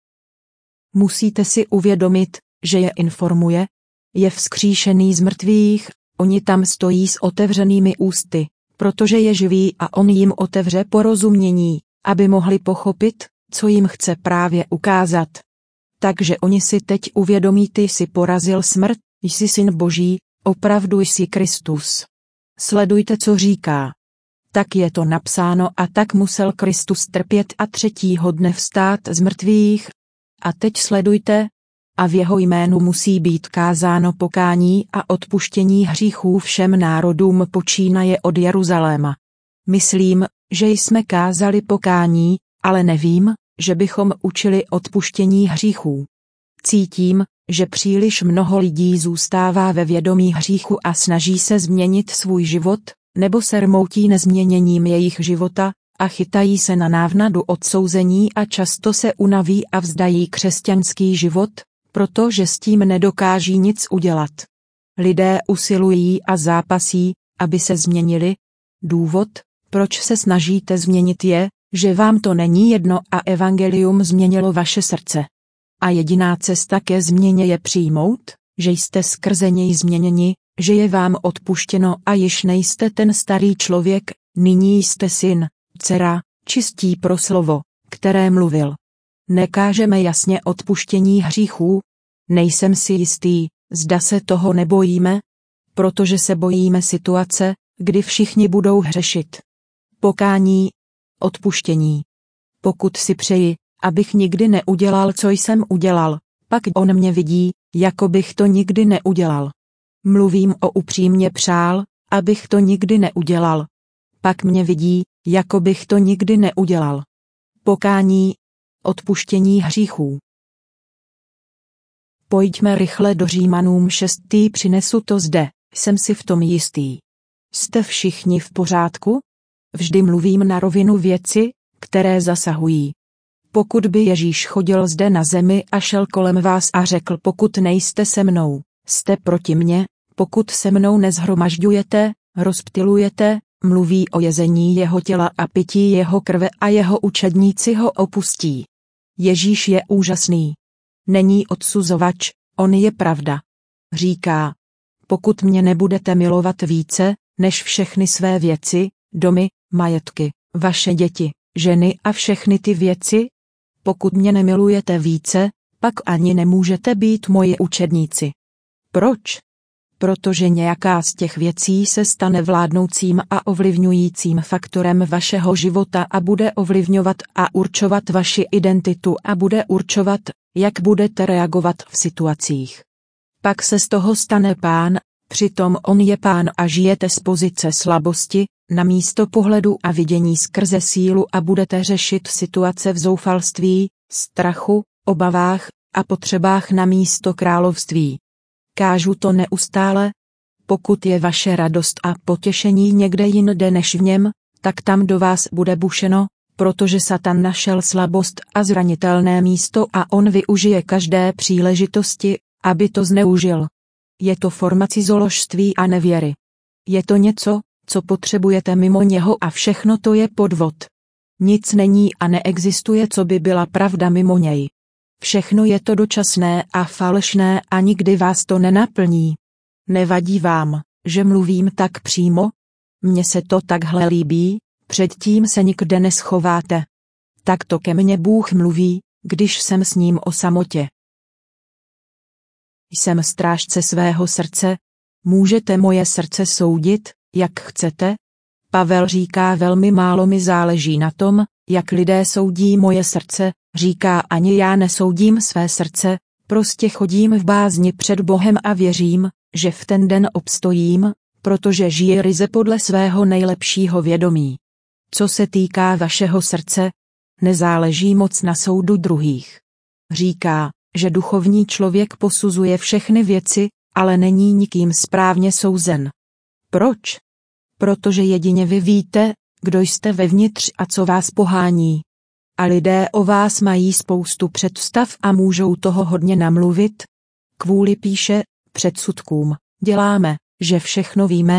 Musíte si uvědomit, že je informuje, je vzkříšený z mrtvých, oni tam stojí s otevřenými ústy, protože je živý a on jim otevře porozumění, aby mohli pochopit, co jim chce právě ukázat. Takže oni si teď uvědomí, ty jsi porazil smrt, jsi syn Boží, opravdu jsi Kristus. Sledujte, co říká. Tak je to napsáno a tak musel Kristus trpět a třetího dne vstát z mrtvých. A teď sledujte. A v jeho jménu musí být kázáno pokání a odpuštění hříchů všem národům počínaje od Jeruzaléma. Myslím, že jsme kázali pokání, ale nevím, že bychom učili odpuštění hříchů. Cítím, že příliš mnoho lidí zůstává ve vědomí hříchu a snaží se změnit svůj život, nebo se rmoutí nezměněním jejich života a chytají se na návnadu odsouzení a často se unaví a vzdají křesťanský život, protože s tím nedokáží nic udělat. Lidé usilují a zápasí, aby se změnili. Důvod, proč se snažíte změnit, je, že vám to není jedno a evangelium změnilo vaše srdce. A jediná cesta ke změně je přijmout, že jste skrze něj změněni, že je vám odpuštěno a již nejste ten starý člověk, nyní jste syn, dcera, čistí pro slovo, které mluvil. Nekážeme jasně odpuštění hříchů? Nejsem si jistý, zda se toho nebojíme, protože se bojíme situace, kdy všichni budou hřešit. Pokání, odpuštění. Pokud si přeji, abych nikdy neudělal, co jsem udělal, pak on mě vidí, jako bych to nikdy neudělal. Mluvím o upřímně přál, abych to nikdy neudělal. Pak mě vidí, jako bych to nikdy neudělal. Pokání, odpuštění hříchů. Pojďme rychle do Římanům 6. Přinesu to zde, jsem si v tom jistý. Jste všichni v pořádku? Vždy mluvím na rovinu věci, které zasahují. Pokud by Ježíš chodil zde na zemi a šel kolem vás a řekl, pokud nejste se mnou, jste proti mně, pokud se mnou nezhromažďujete, rozptylujete, mluví o jezení jeho těla a pití jeho krve a jeho učedníci ho opustí. Ježíš je úžasný. Není odsuzovač, on je pravda. Říká, pokud mě nebudete milovat více, než všechny své věci, domy, majetky, vaše děti, ženy a všechny ty věci, pokud mě nemilujete více, pak ani nemůžete být moji učedníci. Proč? Protože nějaká z těch věcí se stane vládnoucím a ovlivňujícím faktorem vašeho života a bude ovlivňovat a určovat vaši identitu a bude určovat, jak budete reagovat v situacích. Pak se z toho stane pán, přitom on je pán a žijete z pozice slabosti, namísto pohledu a vidění skrze sílu a budete řešit situace v zoufalství, strachu, obavách a potřebách namísto království. Kážu to neustále. Pokud je vaše radost a potěšení někde jinde než v něm, tak tam do vás bude bušeno, protože Satan našel slabost a zranitelné místo a on využije každé příležitosti, aby to zneužil. Je to forma cizoložství a nevěry. Je to něco, co potřebujete mimo něho a všechno to je podvod. Nic není a neexistuje, co by byla pravda mimo něj. Všechno je to dočasné a falešné a nikdy vás to nenaplní. Nevadí vám, že mluvím tak přímo? Mně se to takhle líbí, předtím se nikde neschováte. Takto ke mně Bůh mluví, když jsem s ním o samotě. Jsem strážce svého srdce, můžete moje srdce soudit, jak chcete? Pavel říká, velmi málo mi záleží na tom, jak lidé soudí moje srdce, říká, ani já nesoudím své srdce, prostě chodím v bázni před Bohem a věřím, že v ten den obstojím, protože žije ryze podle svého nejlepšího vědomí. Co se týká vašeho srdce, nezáleží moc na soudu druhých. Říká, že duchovní člověk posuzuje všechny věci, ale není nikým správně souzen. Proč? Protože jedině vy víte, kdo jste vevnitř a co vás pohání. A lidé o vás mají spoustu představ a můžou toho hodně namluvit. Kvůli píše, předsudkům, děláme, že všechno víme.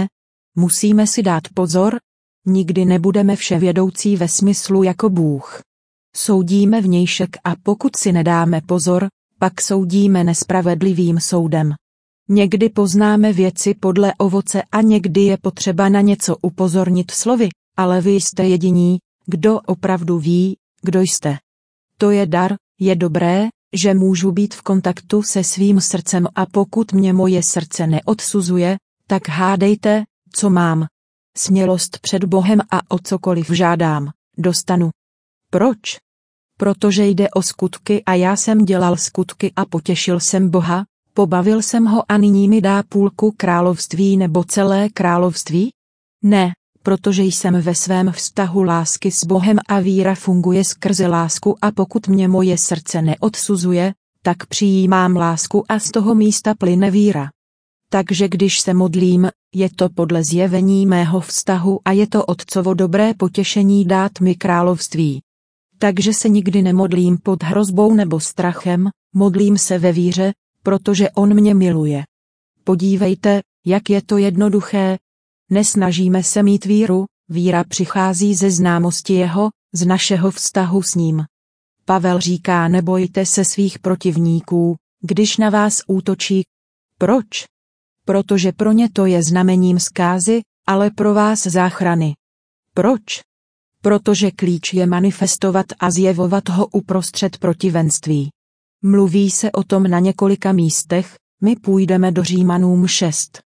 Musíme si dát pozor, nikdy nebudeme vševědoucí ve smyslu jako Bůh. Soudíme vnějšek a pokud si nedáme pozor, pak soudíme nespravedlivým soudem. Někdy poznáme věci podle ovoce a někdy je potřeba na něco upozornit slovy, ale vy jste jediní, kdo opravdu ví, kdo jste. To je dar, je dobré, že můžu být v kontaktu se svým srdcem a pokud mě moje srdce neodsuzuje, tak hádejte, co mám. Smělost před Bohem a o cokoliv žádám, dostanu. Proč? Protože jde o skutky a já jsem dělal skutky a potěšil jsem Boha, pobavil jsem ho a nyní mi dá půlku království nebo celé království? Ne, protože jsem ve svém vztahu lásky s Bohem a víra funguje skrze lásku a pokud mě moje srdce neodsuzuje, tak přijímám lásku a z toho místa plyne víra. Takže když se modlím, je to podle zjevení mého vztahu a je to Otcovo dobré potěšení dát mi království. Takže se nikdy nemodlím pod hrozbou nebo strachem, modlím se ve víře, protože on mě miluje. Podívejte, jak je to jednoduché. Nesnažíme se mít víru, víra přichází ze známosti jeho, z našeho vztahu s ním. Pavel říká: nebojte se svých protivníků, když na vás útočí. Proč? Protože pro ně to je znamením zkázy, ale pro vás záchrany. Proč? Protože klíč je manifestovat a zjevovat ho uprostřed protivenství. Mluví se o tom na několika místech, my půjdeme do Římanům 6.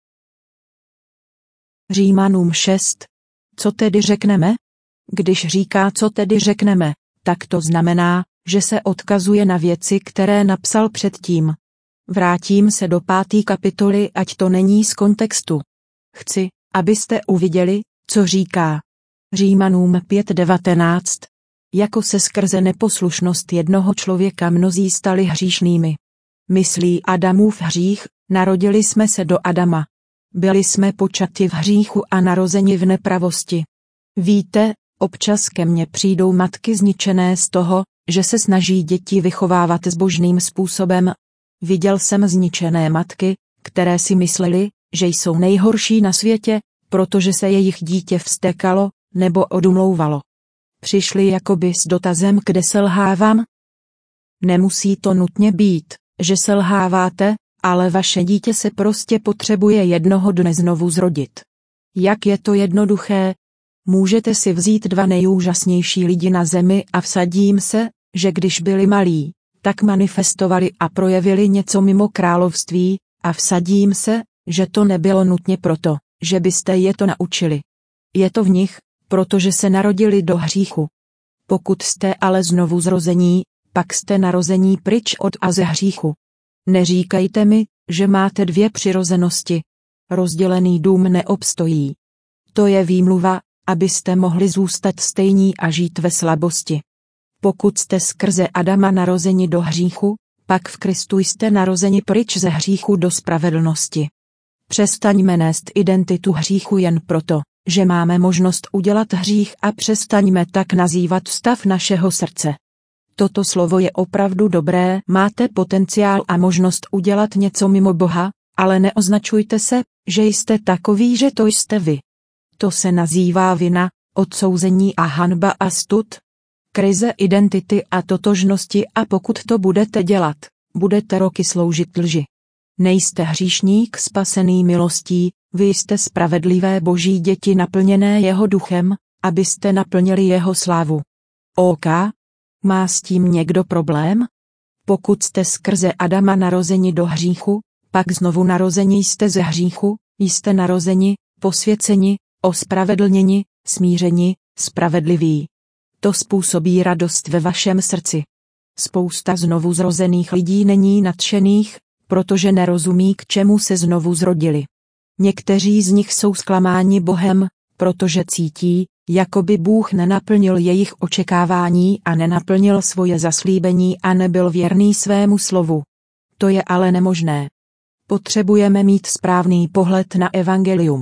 Římanům 6. Co tedy řekneme? Když říká co tedy řekneme, tak to znamená, že se odkazuje na věci, které napsal předtím. Vrátím se do 5. kapitoly, ať to není z kontextu. Chci, abyste uviděli, co říká. Římanům 5:19. Jako se skrze neposlušnost jednoho člověka mnozí stali hříšnými. Myslí Adamův hřích, narodili jsme se do Adama. Byli jsme počati v hříchu a narozeni v nepravosti. Víte, občas ke mně přijdou matky zničené z toho, že se snaží děti vychovávat zbožným způsobem. Viděl jsem zničené matky, které si myslely, že jsou nejhorší na světě, protože se jejich dítě vztekalo, nebo odumlouvalo. Přišli jakoby s dotazem, kde selhávám? Nemusí to nutně být, že selháváte, ale vaše dítě se prostě potřebuje jednoho dne znovu zrodit. Jak je to jednoduché? Můžete si vzít 2 nejúžasnější lidi na zemi a vsadím se, že když byli malí, tak manifestovali a projevili něco mimo království, a vsadím se, že to nebylo nutně proto, že byste je to naučili. Je to v nich, protože se narodili do hříchu. Pokud jste ale znovu zrození, pak jste narození pryč od a ze hříchu. Neříkejte mi, že máte 2 přirozenosti. Rozdělený dům neobstojí. To je výmluva, abyste mohli zůstat stejní a žít ve slabosti. Pokud jste skrze Adama narozeni do hříchu, pak v Kristu jste narozeni pryč ze hříchu do spravedlnosti. Přestaňme nést identitu hříchu jen proto, že máme možnost udělat hřích a přestaňme tak nazývat stav našeho srdce. Toto slovo je opravdu dobré, máte potenciál a možnost udělat něco mimo Boha, ale neoznačujte se, že jste takový, že to jste vy. To se nazývá vina, odsouzení a hanba a stud. Krize identity a totožnosti a pokud to budete dělat, budete roky sloužit lži. Nejste hříšník spasený milostí, vy jste spravedlivé boží děti naplněné jeho duchem, abyste naplnili jeho slávu. OK? Má s tím někdo problém? Pokud jste skrze Adama narozeni do hříchu, pak znovu narozeni jste ze hříchu, jste narozeni, posvěceni, ospravedlněni, smířeni, spravedliví. To způsobí radost ve vašem srdci. Spousta znovu zrozených lidí není nadšených, protože nerozumí, k čemu se znovu zrodili. Někteří z nich jsou zklamáni Bohem, protože cítí, jako by Bůh nenaplnil jejich očekávání a nenaplnil svoje zaslíbení a nebyl věrný svému slovu. To je ale nemožné. Potřebujeme mít správný pohled na evangelium.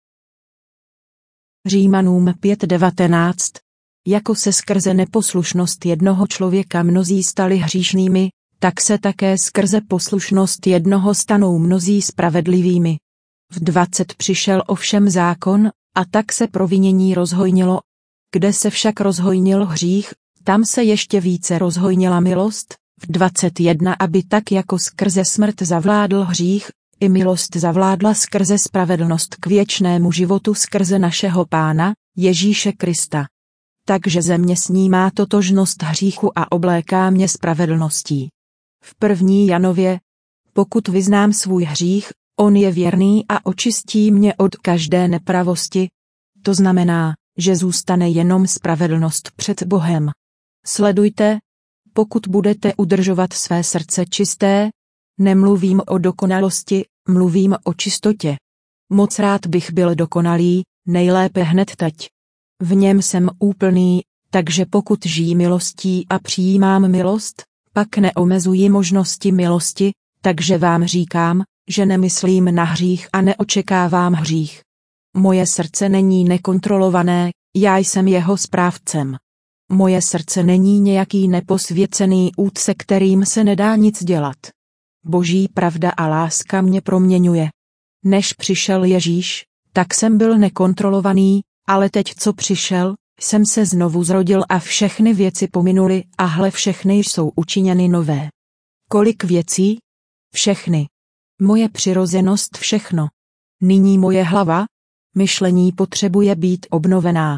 Římanům 5:19. Jako se skrze neposlušnost jednoho člověka mnozí stali hříšnými, tak se také skrze poslušnost jednoho stanou mnozí spravedlivými. V 20 přišel ovšem zákon, a tak se provinění rozhojnilo. Kde se však rozhojnil hřích, tam se ještě více rozhojnila milost. V 21 aby tak jako skrze smrt zavládl hřích, i milost zavládla skrze spravedlnost k věčnému životu skrze našeho Pána, Ježíše Krista. Takže ze mě snímá totožnost hříchu a obléká mě spravedlností. V 1. Janově: pokud vyznám svůj hřích, on je věrný a očistí mě od každé nepravosti. To znamená, že zůstane jenom spravedlnost před Bohem. Sledujte, pokud budete udržovat své srdce čisté, nemluvím o dokonalosti, mluvím o čistotě. Moc rád bych byl dokonalý, nejlépe hned teď. V něm jsem úplný, takže pokud žijí milostí a přijímám milost, pak neomezuji možnosti milosti, takže vám říkám, že nemyslím na hřích a neočekávám hřích. Moje srdce není nekontrolované, já jsem jeho správcem. Moje srdce není nějaký neposvěcený út, se kterým se nedá nic dělat. Boží pravda a láska mě proměňuje. Než přišel Ježíš, tak jsem byl nekontrolovaný, ale teď co přišel, jsem se znovu zrodil a všechny věci pominuly a hle všechny jsou učiněny nové. Kolik věcí? Všechny. Moje přirozenost všechno. Nyní moje hlava, myšlení potřebuje být obnovená.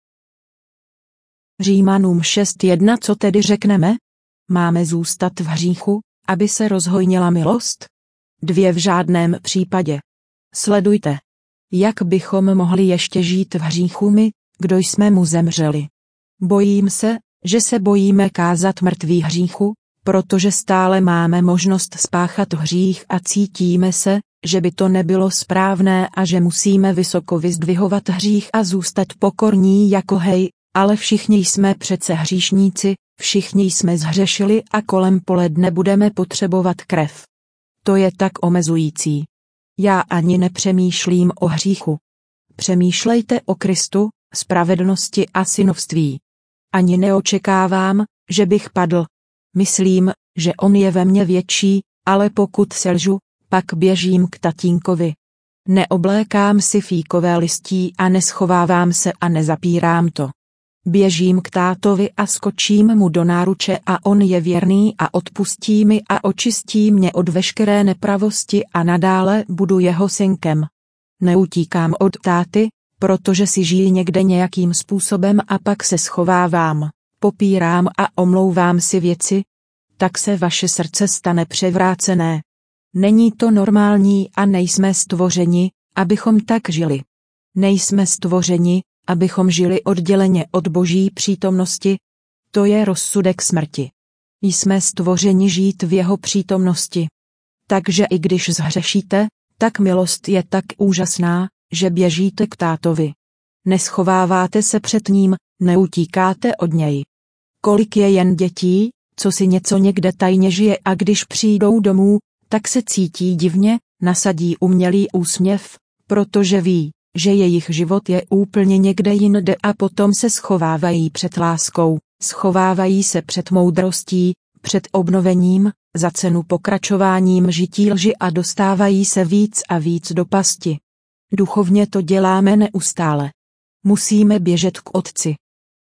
Římanům 6:1 Co tedy řekneme? Máme zůstat v hříchu, aby se rozhojnila milost? 2 v žádném případě. Sledujte. Jak bychom mohli ještě žít v hříchu my, kdo jsme mu zemřeli? Bojím se, že se bojíme kázat mrtví hříchu, protože stále máme možnost spáchat hřích a cítíme se, že by to nebylo správné a že musíme vysoko vyzdvihovat hřích a zůstat pokorní jako hej, ale všichni jsme přece hříšníci, všichni jsme zhřešili a kolem poledne budeme potřebovat krev. To je tak omezující. Já ani nepřemýšlím o hříchu. Přemýšlejte o Kristu, spravedlnosti a synovství. Ani neočekávám, že bych padl. Myslím, že on je ve mně větší, ale pokud selžu, pak běžím k tatínkovi. Neoblékám si fíkové listí a neschovávám se a nezapírám to. Běžím k tátovi a skočím mu do náruče a on je věrný a odpustí mi a očistí mě od veškeré nepravosti a nadále budu jeho synkem. Neutíkám od táty, protože si žiji někde nějakým způsobem a pak se schovávám, popírám a omlouvám si věci. Tak se vaše srdce stane převrácené. Není to normální a nejsme stvořeni, abychom tak žili. Nejsme stvořeni, abychom žili odděleně od Boží přítomnosti. To je rozsudek smrti. Jsme stvořeni žít v jeho přítomnosti. Takže i když zhřešíte, tak milost je tak úžasná, že běžíte k tátovi. Neschováváte se před ním, neutíkáte od něj. Kolik je jen dětí, co si něco někde tajně žije a když přijdou domů, tak se cítí divně, nasadí umělý úsměv, protože ví, že jejich život je úplně někde jinde a potom se schovávají před láskou, schovávají se před moudrostí, před obnovením, za cenu pokračováním žití lži a dostávají se víc a víc do pasti. Duchovně to děláme neustále. Musíme běžet k Otci.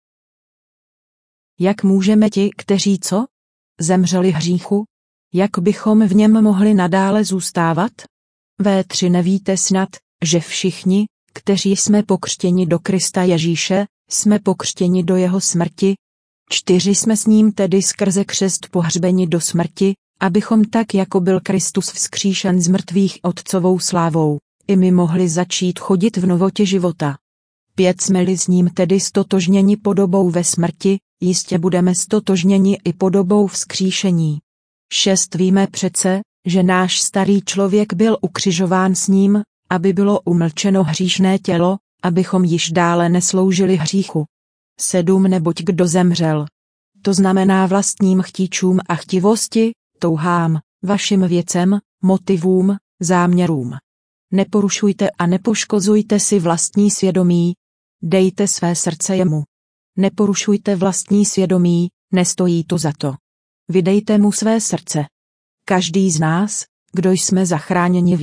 Jak můžeme ti, kteří co? Zemřeli hříchu? Jak bychom v něm mohli nadále zůstávat? V3 nevíte snad, že všichni, kteří jsme pokřtěni do Krista Ježíše, jsme pokřtěni do jeho smrti? 4 jsme s ním tedy skrze křest pohřbeni do smrti, abychom tak jako byl Kristus vzkříšen z mrtvých otcovou slávou, i my mohli začít chodit v novotě života. 5 jsme-li s ním tedy stotožněni podobou ve smrti, jistě budeme stotožněni i podobou vzkříšení. 6 víme přece, že náš starý člověk byl ukřižován s ním, aby bylo umlčeno hříšné tělo, abychom již dále nesloužili hříchu. 7 neboť kdo zemřel. To znamená vlastním chtíčům a chtivosti, touhám, vašim věcem, motivům, záměrům. Neporušujte a nepoškozujte si vlastní svědomí. Dejte své srdce jemu. Neporušujte vlastní svědomí, nestojí to za to. Vydejte mu své srdce. Každý z nás, kdo jsme zachráněni ví,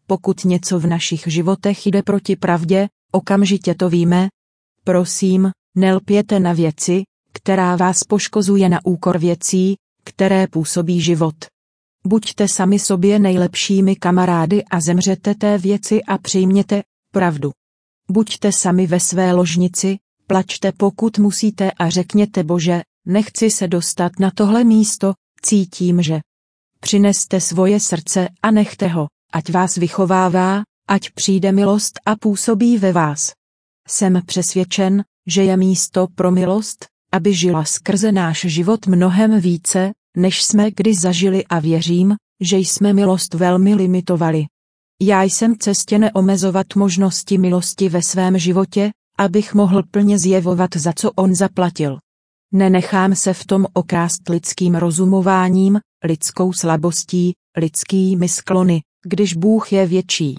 pokud něco v našich životech jde proti pravdě, okamžitě to víme. Prosím, nelpěte na věci, která vás poškozuje na úkor věcí, které působí život. Buďte sami sobě nejlepšími kamarády a zemřete té věci a přijměte pravdu. Buďte sami ve své ložnici, plačte pokud musíte a řekněte Bože, nechci se dostat na tohle místo, cítím, že. Přineste svoje srdce a nechte ho, ať vás vychovává, ať přijde milost a působí ve vás. Jsem přesvědčen, že je místo pro milost, aby žila skrze náš život mnohem více, než jsme kdy zažili a věřím, že jsme milost velmi limitovali. Já jsem cestě neomezovat možnosti milosti ve svém životě, abych mohl plně zjevovat, za co on zaplatil. Nenechám se v tom okrást lidským rozumováním, lidskou slabostí, lidskými sklony, když Bůh je větší.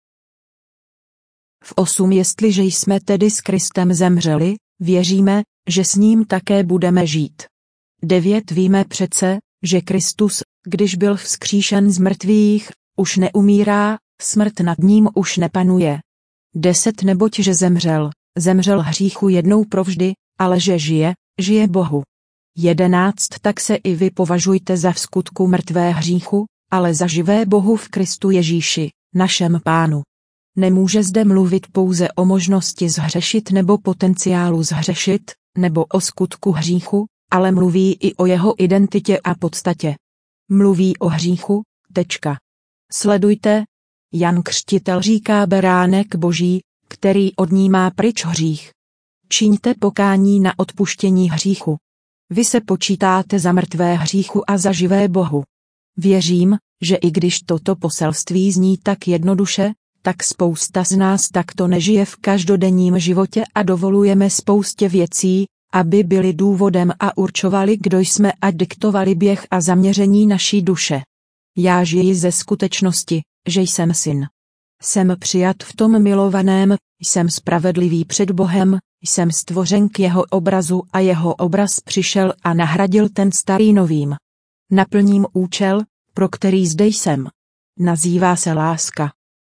V 8 Jestliže jsme tedy s Kristem zemřeli, věříme, že s ním také budeme žít. 9 Víme přece, že Kristus, když byl vzkříšen z mrtvých, už neumírá, smrt nad ním už nepanuje. 10 Neboť že zemřel hříchu jednou provždy, ale že žije Bohu. 11 Tak se i vy považujte za vskutku mrtvé hříchu, ale za živé Bohu v Kristu Ježíši, našem Pánu. Nemůže zde mluvit pouze o možnosti zhřešit nebo potenciálu zhřešit, nebo o skutku hříchu, ale mluví i o jeho identitě a podstatě. Mluví o hříchu, tečka. Sledujte. Jan Křtitel říká beránek Boží, který odnímá pryč hřích. Čiňte pokání na odpuštění hříchu. Vy se počítáte za mrtvé hříchu a za živé Bohu. Věřím, že i když toto poselství zní tak jednoduše, tak spousta z nás takto nežije v každodenním životě a dovolujeme spoustě věcí, aby byly důvodem a určovali, kdo jsme a diktovali běh a zaměření naší duše. Já žiji ze skutečnosti, že jsem syn. Jsem přijat v tom milovaném, jsem spravedlivý před Bohem, jsem stvořen k jeho obrazu a jeho obraz přišel a nahradil ten starý novým. Naplním účel, pro který zde jsem. Nazývá se láska.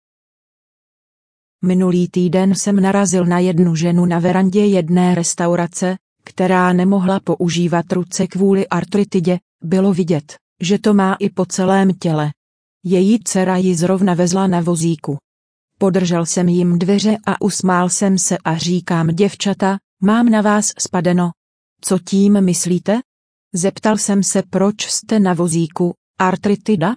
Minulý týden jsem narazil na jednu ženu na verandě jedné restaurace, která nemohla používat ruce kvůli artritidě, bylo vidět, že to má i po celém těle. Její dcera ji zrovna vezla na vozíku. Podržel jsem jim dveře a usmál jsem se a říkám: děvčata, mám na vás spadeno. Co tím myslíte? Zeptal jsem se, proč jste na vozíku, artritida?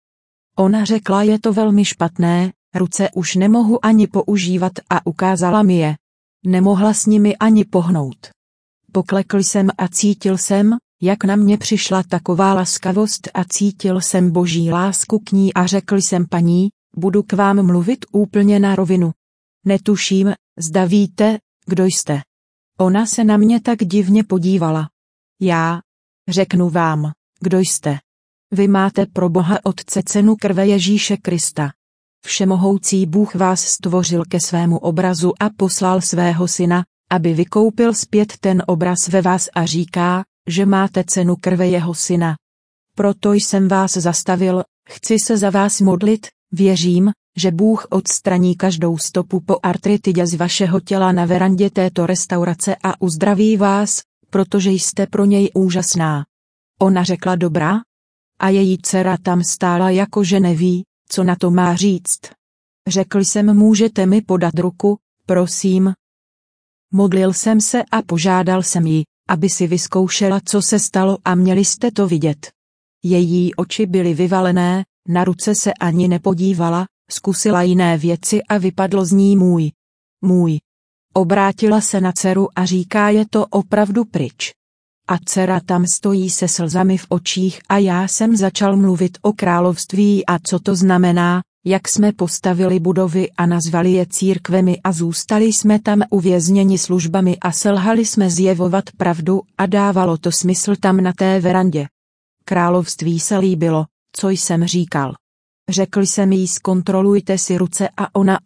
Ona řekla: je to velmi špatné, ruce už nemohu ani používat a ukázala mi je. Nemohla s nimi ani pohnout. Poklekl jsem a cítil jsem, jak na mě přišla taková laskavost a cítil jsem Boží lásku k ní a řekl jsem: paní, budu k vám mluvit úplně na rovinu. Netuším, zda víte, kdo jste. Ona se na mě tak divně podívala. Já řeknu vám, kdo jste. Vy máte pro Boha Otce cenu krve Ježíše Krista. Všemohoucí Bůh vás stvořil ke svému obrazu a poslal svého syna, aby vykoupil zpět ten obraz ve vás a říká, že máte cenu krve jeho syna. Proto jsem vás zastavil, chci se za vás modlit, věřím, že Bůh odstraní každou stopu po artritidě z vašeho těla na verandě této restaurace a uzdraví vás, protože jste pro něj úžasná. Ona řekla: dobrá? A její dcera tam stála jako že neví, co na to má říct. Řekl jsem: můžete mi podat ruku, prosím? Modlil jsem se a požádal jsem ji, aby si vyzkoušela, co se stalo, a měli jste to vidět. Její oči byly vyvalené, na ruce se ani nepodívala, zkusila jiné věci a vypadlo z ní můj. Obrátila se na dceru a říká: je to opravdu pryč. A dcera tam stojí se slzami v očích a já jsem začal mluvit o království a co to znamená, jak jsme postavili budovy a nazvali je církvemi a zůstali jsme tam uvězněni službami a selhali jsme zjevovat pravdu a dávalo to smysl tam na té verandě. Království se líbilo, co jsem říkal. Řekl jsem jí: zkontrolujte si ruce, a ona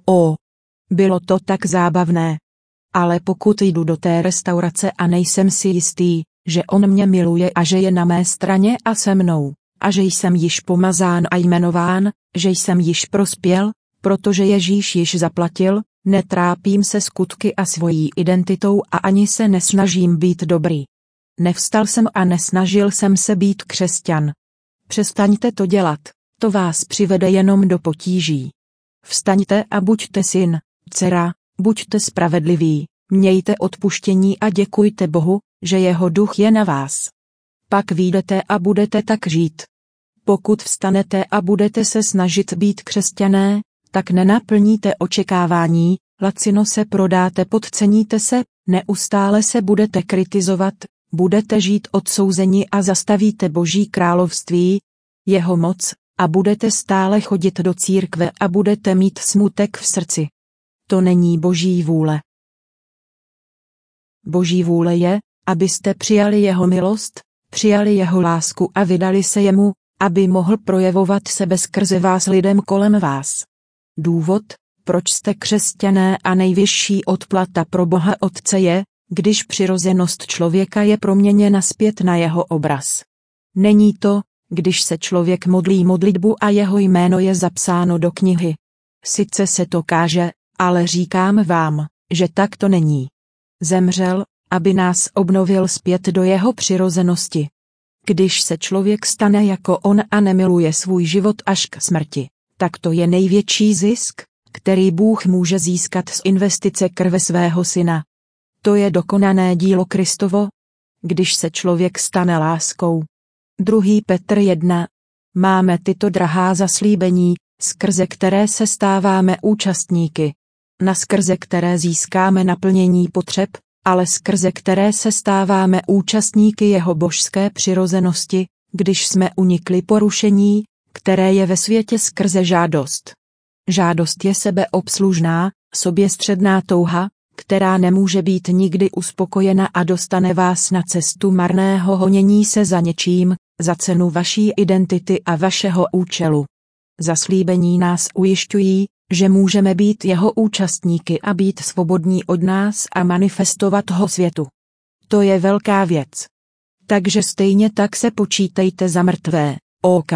Bylo to tak zábavné. Ale pokud jdu do té restaurace a nejsem si jistý, že on mě miluje a že je na mé straně a se mnou, a že jsem již pomazán a jmenován, že jsem již prospěl, protože Ježíš již zaplatil, netrápím se skutky a svojí identitou a ani se nesnažím být dobrý. Nevstal jsem a nesnažil jsem se být křesťan. Přestaňte to dělat, to vás přivede jenom do potíží. Vstaňte a buďte syn, dcera, buďte spravedliví, mějte odpuštění a děkujte Bohu, že jeho duch je na vás. Pak vyjdete a budete tak žít. Pokud vstanete a budete se snažit být křesťané, tak nenaplníte očekávání, lacino se prodáte, podceníte se, neustále se budete kritizovat, budete žít odsouzeni a zastavíte Boží království, jeho moc, a budete stále chodit do církve a budete mít smutek v srdci. To není Boží vůle. Boží vůle je, abyste přijali jeho milost, přijali jeho lásku a vydali se jemu, aby mohl projevovat sebe skrze vás lidem kolem vás. Důvod, proč jste křesťané a nejvyšší odplata pro Boha Otce je, když přirozenost člověka je proměněna zpět na jeho obraz. Není to, když se člověk modlí modlitbu a jeho jméno je zapsáno do knihy. Sice se to káže, ale říkám vám, že tak to není. Zemřel, aby nás obnovil zpět do jeho přirozenosti. Když se člověk stane jako on a nemiluje svůj život až k smrti, tak to je největší zisk, který Bůh může získat z investice krve svého syna. To je dokonané dílo Kristovo, když se člověk stane láskou. 2. Petr 1. Máme tyto drahá zaslíbení, skrze které se stáváme účastníky. Naskrze které získáme naplnění potřeb, ale skrze které se stáváme účastníky jeho božské přirozenosti, když jsme unikli porušení, které je ve světě skrze žádost. Žádost je sebeobslužná, soběstředná touha, která nemůže být nikdy uspokojena a dostane vás na cestu marného honění se za něčím, za cenu vaší identity a vašeho účelu. Zaslíbení nás ujišťují, že můžeme být jeho účastníky a být svobodní od nás a manifestovat ho světu. To je velká věc. Takže stejně tak se počítejte za mrtvé, OK?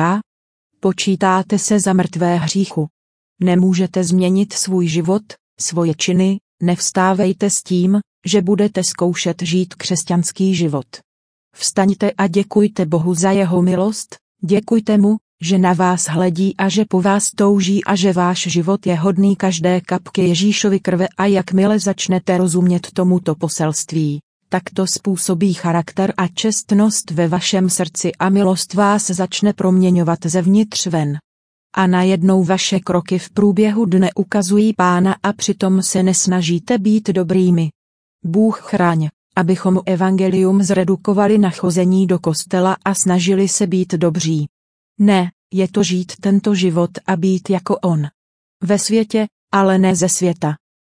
Počítáte se za mrtvé hříchu. Nemůžete změnit svůj život, svoje činy, nevstávejte s tím, že budete zkoušet žít křesťanský život. Vstaňte a děkujte Bohu za jeho milost, děkujte mu, že na vás hledí a že po vás touží a že váš život je hodný každé kapky Ježíšovy krve a jakmile začnete rozumět tomuto poselství, tak to způsobí charakter a čestnost ve vašem srdci a milost vás začne proměňovat zevnitř ven. A najednou vaše kroky v průběhu dne ukazují Pána a přitom se nesnažíte být dobrými. Bůh chraň, abychom evangelium zredukovali na chození do kostela a snažili se být dobří. Ne, je to žít tento život a být jako on. Ve světě, ale ne ze světa.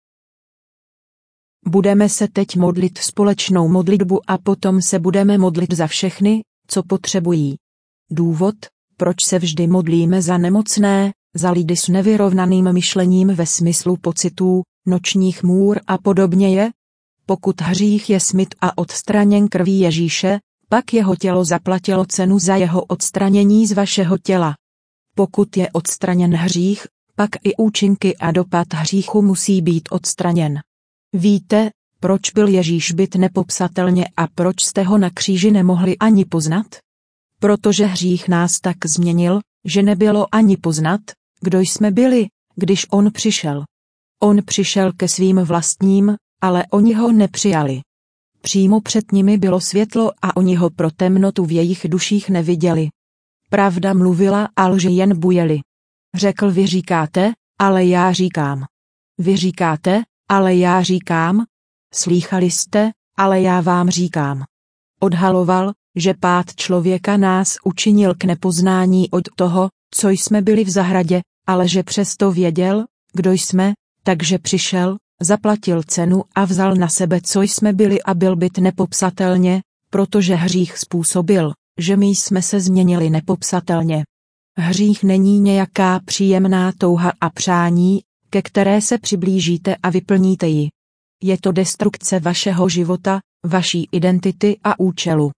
Budeme se teď modlit společnou modlitbu a potom se budeme modlit za všechny, co potřebují. Důvod, proč se vždy modlíme za nemocné, za lidi s nevyrovnaným myšlením ve smyslu pocitů, nočních můr a podobně je, pokud hřích je smyt a odstraněn krví Ježíše, pak jeho tělo zaplatilo cenu za jeho odstranění z vašeho těla. Pokud je odstraněn hřích, pak i účinky a dopad hříchu musí být odstraněn. Víte, proč byl Ježíš bit nepopsatelně a proč jste ho na kříži nemohli ani poznat? Protože hřích nás tak změnil, že nebylo ani poznat, kdo jsme byli, když on přišel. On přišel ke svým vlastním, ale oni ho nepřijali. Přímo před nimi bylo světlo a oni ho pro temnotu v jejich duších neviděli. Pravda mluvila a lži jen bujely. Řekl: vy říkáte, ale já říkám. Vy říkáte, ale já říkám. Slýchali jste, ale já vám říkám. Odhaloval, že pád člověka nás učinil k nepoznání od toho, co jsme byli v zahradě, ale že přesto věděl, kdo jsme, takže přišel, zaplatil cenu a vzal na sebe, co jsme byli a byl bit nepopsatelně, protože hřích způsobil, že my jsme se změnili nepopsatelně. Hřích není nějaká příjemná touha a přání, ke které se přiblížíte a vyplníte ji. Je to destrukce vašeho života, vaší identity a účelu.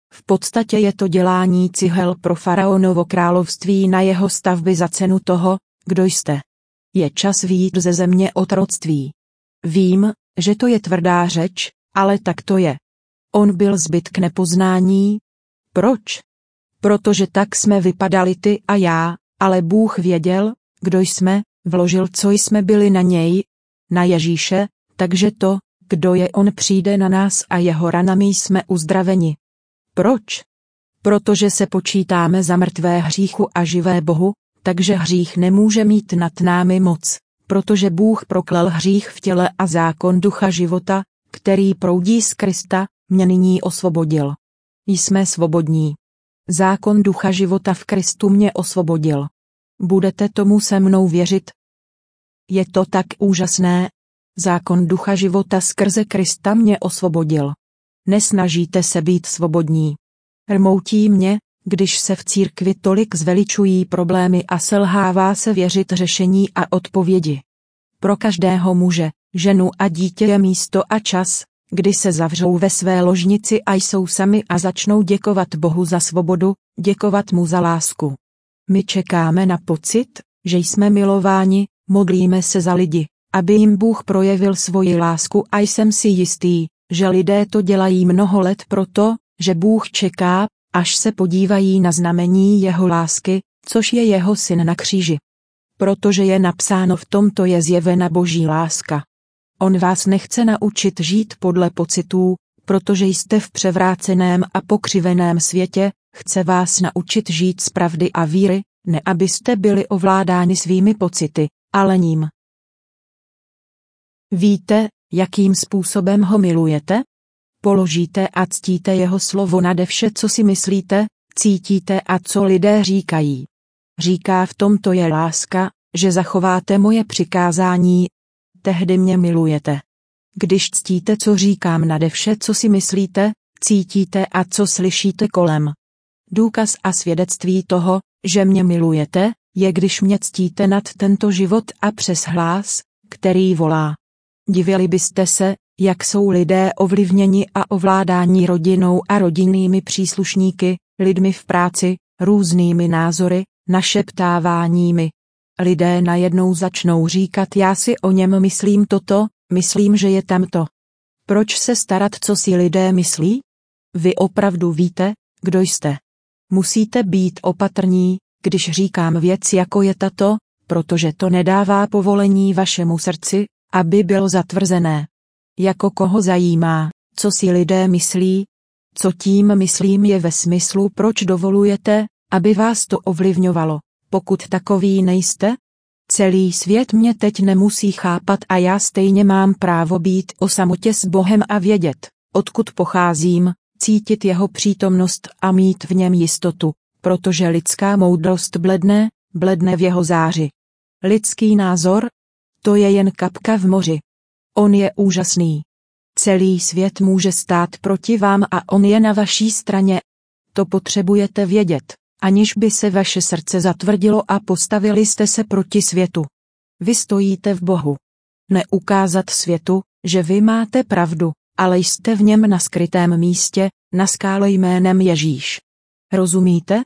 V podstatě je to dělání cihel pro faraonovo království na jeho stavby za cenu toho, kdo jste. Je čas vyjít ze země otroctví. Vím, že to je tvrdá řeč, ale tak to je. On byl zbyt k nepoznání. Proč? Protože tak jsme vypadali ty a já, ale Bůh věděl, kdo jsme, vložil co jsme byli na něj, na Ježíše, takže to, kdo je on přijde na nás a jeho ranami jsme uzdraveni. Proč? Protože se počítáme za mrtvé hříchu a živé Bohu, takže hřích nemůže mít nad námi moc, protože Bůh proklel hřích v těle a zákon ducha života, který proudí z Krista, mě nyní osvobodil. Jsme svobodní. Zákon ducha života v Kristu mě osvobodil. Budete tomu se mnou věřit? Je to tak úžasné? Zákon ducha života skrze Krista mě osvobodil. Nesnažíte se být svobodní. Rmoutí mě, když se v církvi tolik zveličují problémy a selhává se věřit řešení a odpovědi. Pro každého muže, ženu a dítě je místo a čas, kdy se zavřou ve své ložnici a jsou sami a začnou děkovat Bohu za svobodu, děkovat mu za lásku. My čekáme na pocit, že jsme milováni, modlíme se za lidi, aby jim Bůh projevil svoji lásku a jsem si jistý, že lidé to dělají mnoho let proto, že Bůh čeká, až se podívají na znamení jeho lásky, což je jeho syn na kříži. Protože je napsáno v tomto je zjevena Boží láska. On vás nechce naučit žít podle pocitů, protože jste v převráceném a pokřiveném světě, chce vás naučit žít z pravdy a víry, ne abyste byli ovládáni svými pocity, ale ním. Víte, jakým způsobem ho milujete? Položíte a ctíte jeho slovo nade vše, co si myslíte, cítíte a co lidé říkají. Říká v tomto je láska, že zachováte moje přikázání. Tehdy mě milujete. Když ctíte, co říkám nade vše, co si myslíte, cítíte a co slyšíte kolem. Důkaz a svědectví toho, že mě milujete, je když mě ctíte nad tento život a přes hlas, který volá. Divili byste se, jak jsou lidé ovlivněni a ovládáni rodinou a rodinnými příslušníky, lidmi v práci, různými názory, našeptáváními. Lidé najednou začnou říkat já si o něm myslím toto, myslím, že je tamto. Proč se starat, co si lidé myslí? Vy opravdu víte, kdo jste. Musíte být opatrní, když říkám věc jako je tato, protože to nedává povolení vašemu srdci, aby bylo zatvrzené. Jako koho zajímá, co si lidé myslí? Co tím myslím je ve smyslu proč dovolujete, aby vás to ovlivňovalo, pokud takový nejste? Celý svět mě teď nemusí chápat a já stejně mám právo být o samotě s Bohem a vědět, odkud pocházím, cítit jeho přítomnost a mít v něm jistotu, protože lidská moudrost bledne v jeho záři. Lidský názor? To je jen kapka v moři. On je úžasný. Celý svět může stát proti vám a on je na vaší straně. To potřebujete vědět, aniž by se vaše srdce zatvrdilo a postavili jste se proti světu. Vy stojíte v Bohu. Neukázat světu, že vy máte pravdu, ale jste v něm na skrytém místě, na skále jménem Ježíš. Rozumíte?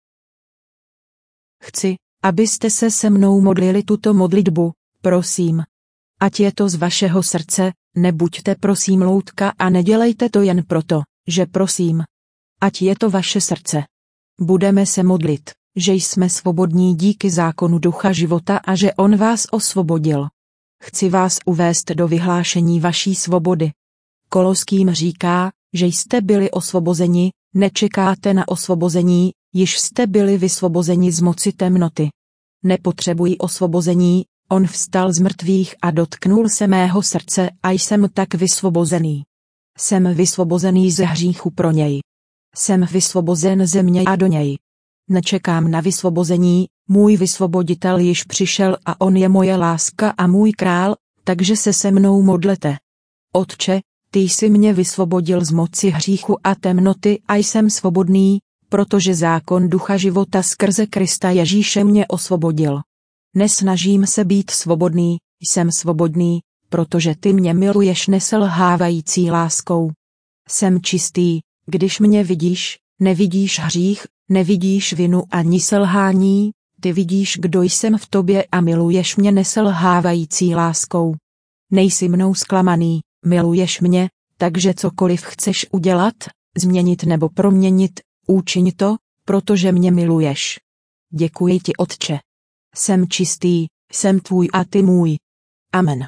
Chci, abyste se se mnou modlili tuto modlitbu, prosím. Ať je to z vašeho srdce, nebuďte prosím loutka a nedělejte to jen proto, že prosím. Ať je to vaše srdce. Budeme se modlit, že jsme svobodní díky zákonu ducha života a že on vás osvobodil. Chci vás uvést do vyhlášení vaší svobody. Koloským říká, že jste byli osvobozeni, nečekáte na osvobození, již jste byli vysvobozeni z moci temnoty. Nepotřebuji osvobození, on vstal z mrtvých a dotknul se mého srdce a jsem tak vysvobozený. Jsem vysvobozený ze hříchu pro něj. Jsem vysvobozen ze mě a do něj. Nečekám na vysvobození, můj vysvoboditel již přišel a on je moje láska a můj král, takže se se mnou modlete. Otče, ty jsi mě vysvobodil z moci hříchu a temnoty a jsem svobodný, protože zákon ducha života skrze Krista Ježíše mě osvobodil. Nesnažím se být svobodný, jsem svobodný, protože ty mě miluješ neselhávající láskou. Jsem čistý, Když mě vidíš, nevidíš hřích, nevidíš vinu ani selhání, ty vidíš, kdo jsem v tobě a miluješ mě neselhávající láskou. Nejsi mnou zklamaný, miluješ mě, takže cokoliv chceš udělat, změnit nebo proměnit, učiň to, protože mě miluješ. Děkuji ti, Otče. Jsem čistý, jsem tvůj a ty můj. Amen.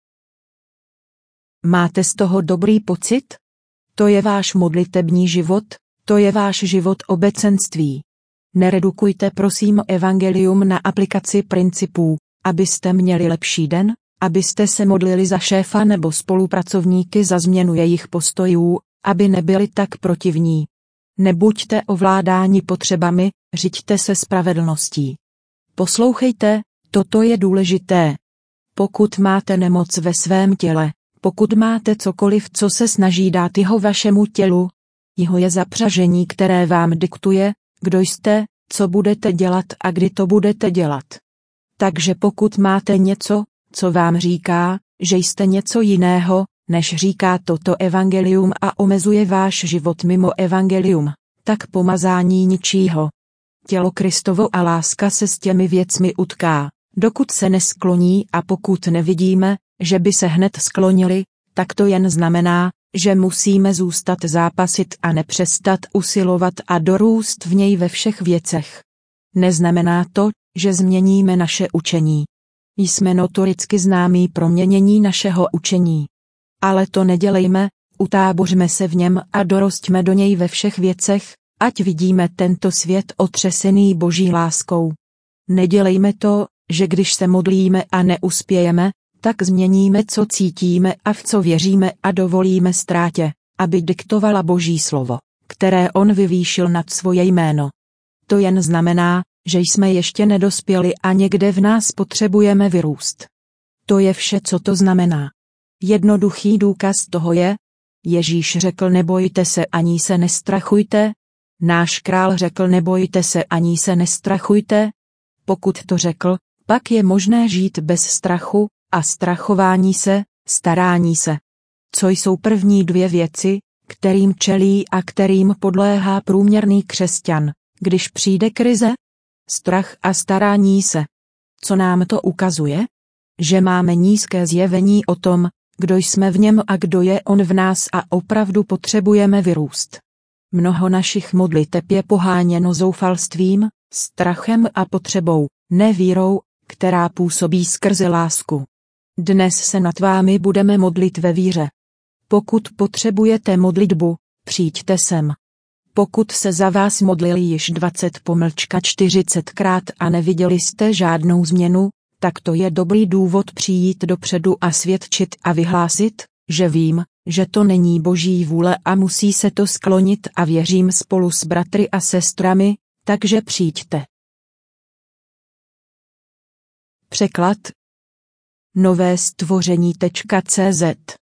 Máte z toho dobrý pocit? To je váš modlitební život, to je váš život obecenství. Neredukujte prosím evangelium na aplikaci principů, abyste měli lepší den, abyste se modlili za šéfa nebo spolupracovníky za změnu jejich postojů, aby nebyli tak protivní. Nebuďte ovládáni potřebami, řiďte se spravedlností. Poslouchejte, toto je důležité. Pokud máte nemoc ve svém těle, pokud máte cokoliv, co se snaží dát jeho vašemu tělu, jeho je zapřažení, které vám diktuje, kdo jste, co budete dělat a kdy to budete dělat. Takže pokud máte něco, co vám říká, že jste něco jiného, než říká toto evangelium a omezuje váš život mimo evangelium, tak pomazání ničího. Tělo Kristovo a láska se s těmi věcmi utká, dokud se neskloní, a pokud nevidíme, že by se hned sklonili, tak to jen znamená, že musíme zůstat zápasit a nepřestat usilovat a dorůst v něj ve všech věcech. Neznamená to, že změníme naše učení. Jsme notoricky známí pro měnění našeho učení. Ale to nedělejme, utábořme se v něm a dorostíme do něj ve všech věcech, ať vidíme tento svět otřesený Boží láskou. Nedělejme to, že když se modlíme a neuspějeme, tak změníme, co cítíme a v co věříme a dovolíme ztrátě, aby diktovala Boží slovo, které on vyvýšil nad svoje jméno. To jen znamená, že jsme ještě nedospěli a někde v nás potřebujeme vyrůst. To je vše, co to znamená. Jednoduchý důkaz toho je, Ježíš řekl nebojte se ani se nestrachujte, náš král řekl nebojte se ani se nestrachujte. Pokud to řekl, pak je možné žít bez strachu a strachování se, starání se. Co jsou první dvě věci, kterým čelí a kterým podléhá průměrný křesťan, když přijde krize? Strach a starání se. Co nám to ukazuje? Že máme nízké zjevení o tom, kdo jsme v něm a kdo je on v nás a opravdu potřebujeme vyrůst. Mnoho našich modliteb je poháněno zoufalstvím, strachem a potřebou, ne vírou, která působí skrze lásku. Dnes se nad vámi budeme modlit ve víře. Pokud potřebujete modlitbu, přijďte sem. Pokud se za vás modlili již 20-40krát a neviděli jste žádnou změnu, tak to je dobrý důvod přijít dopředu a svědčit a vyhlásit, že vím, že to není Boží vůle a musí se to sklonit a věřím spolu s bratry a sestrami, takže přijďte. Překlad novestvoření.cz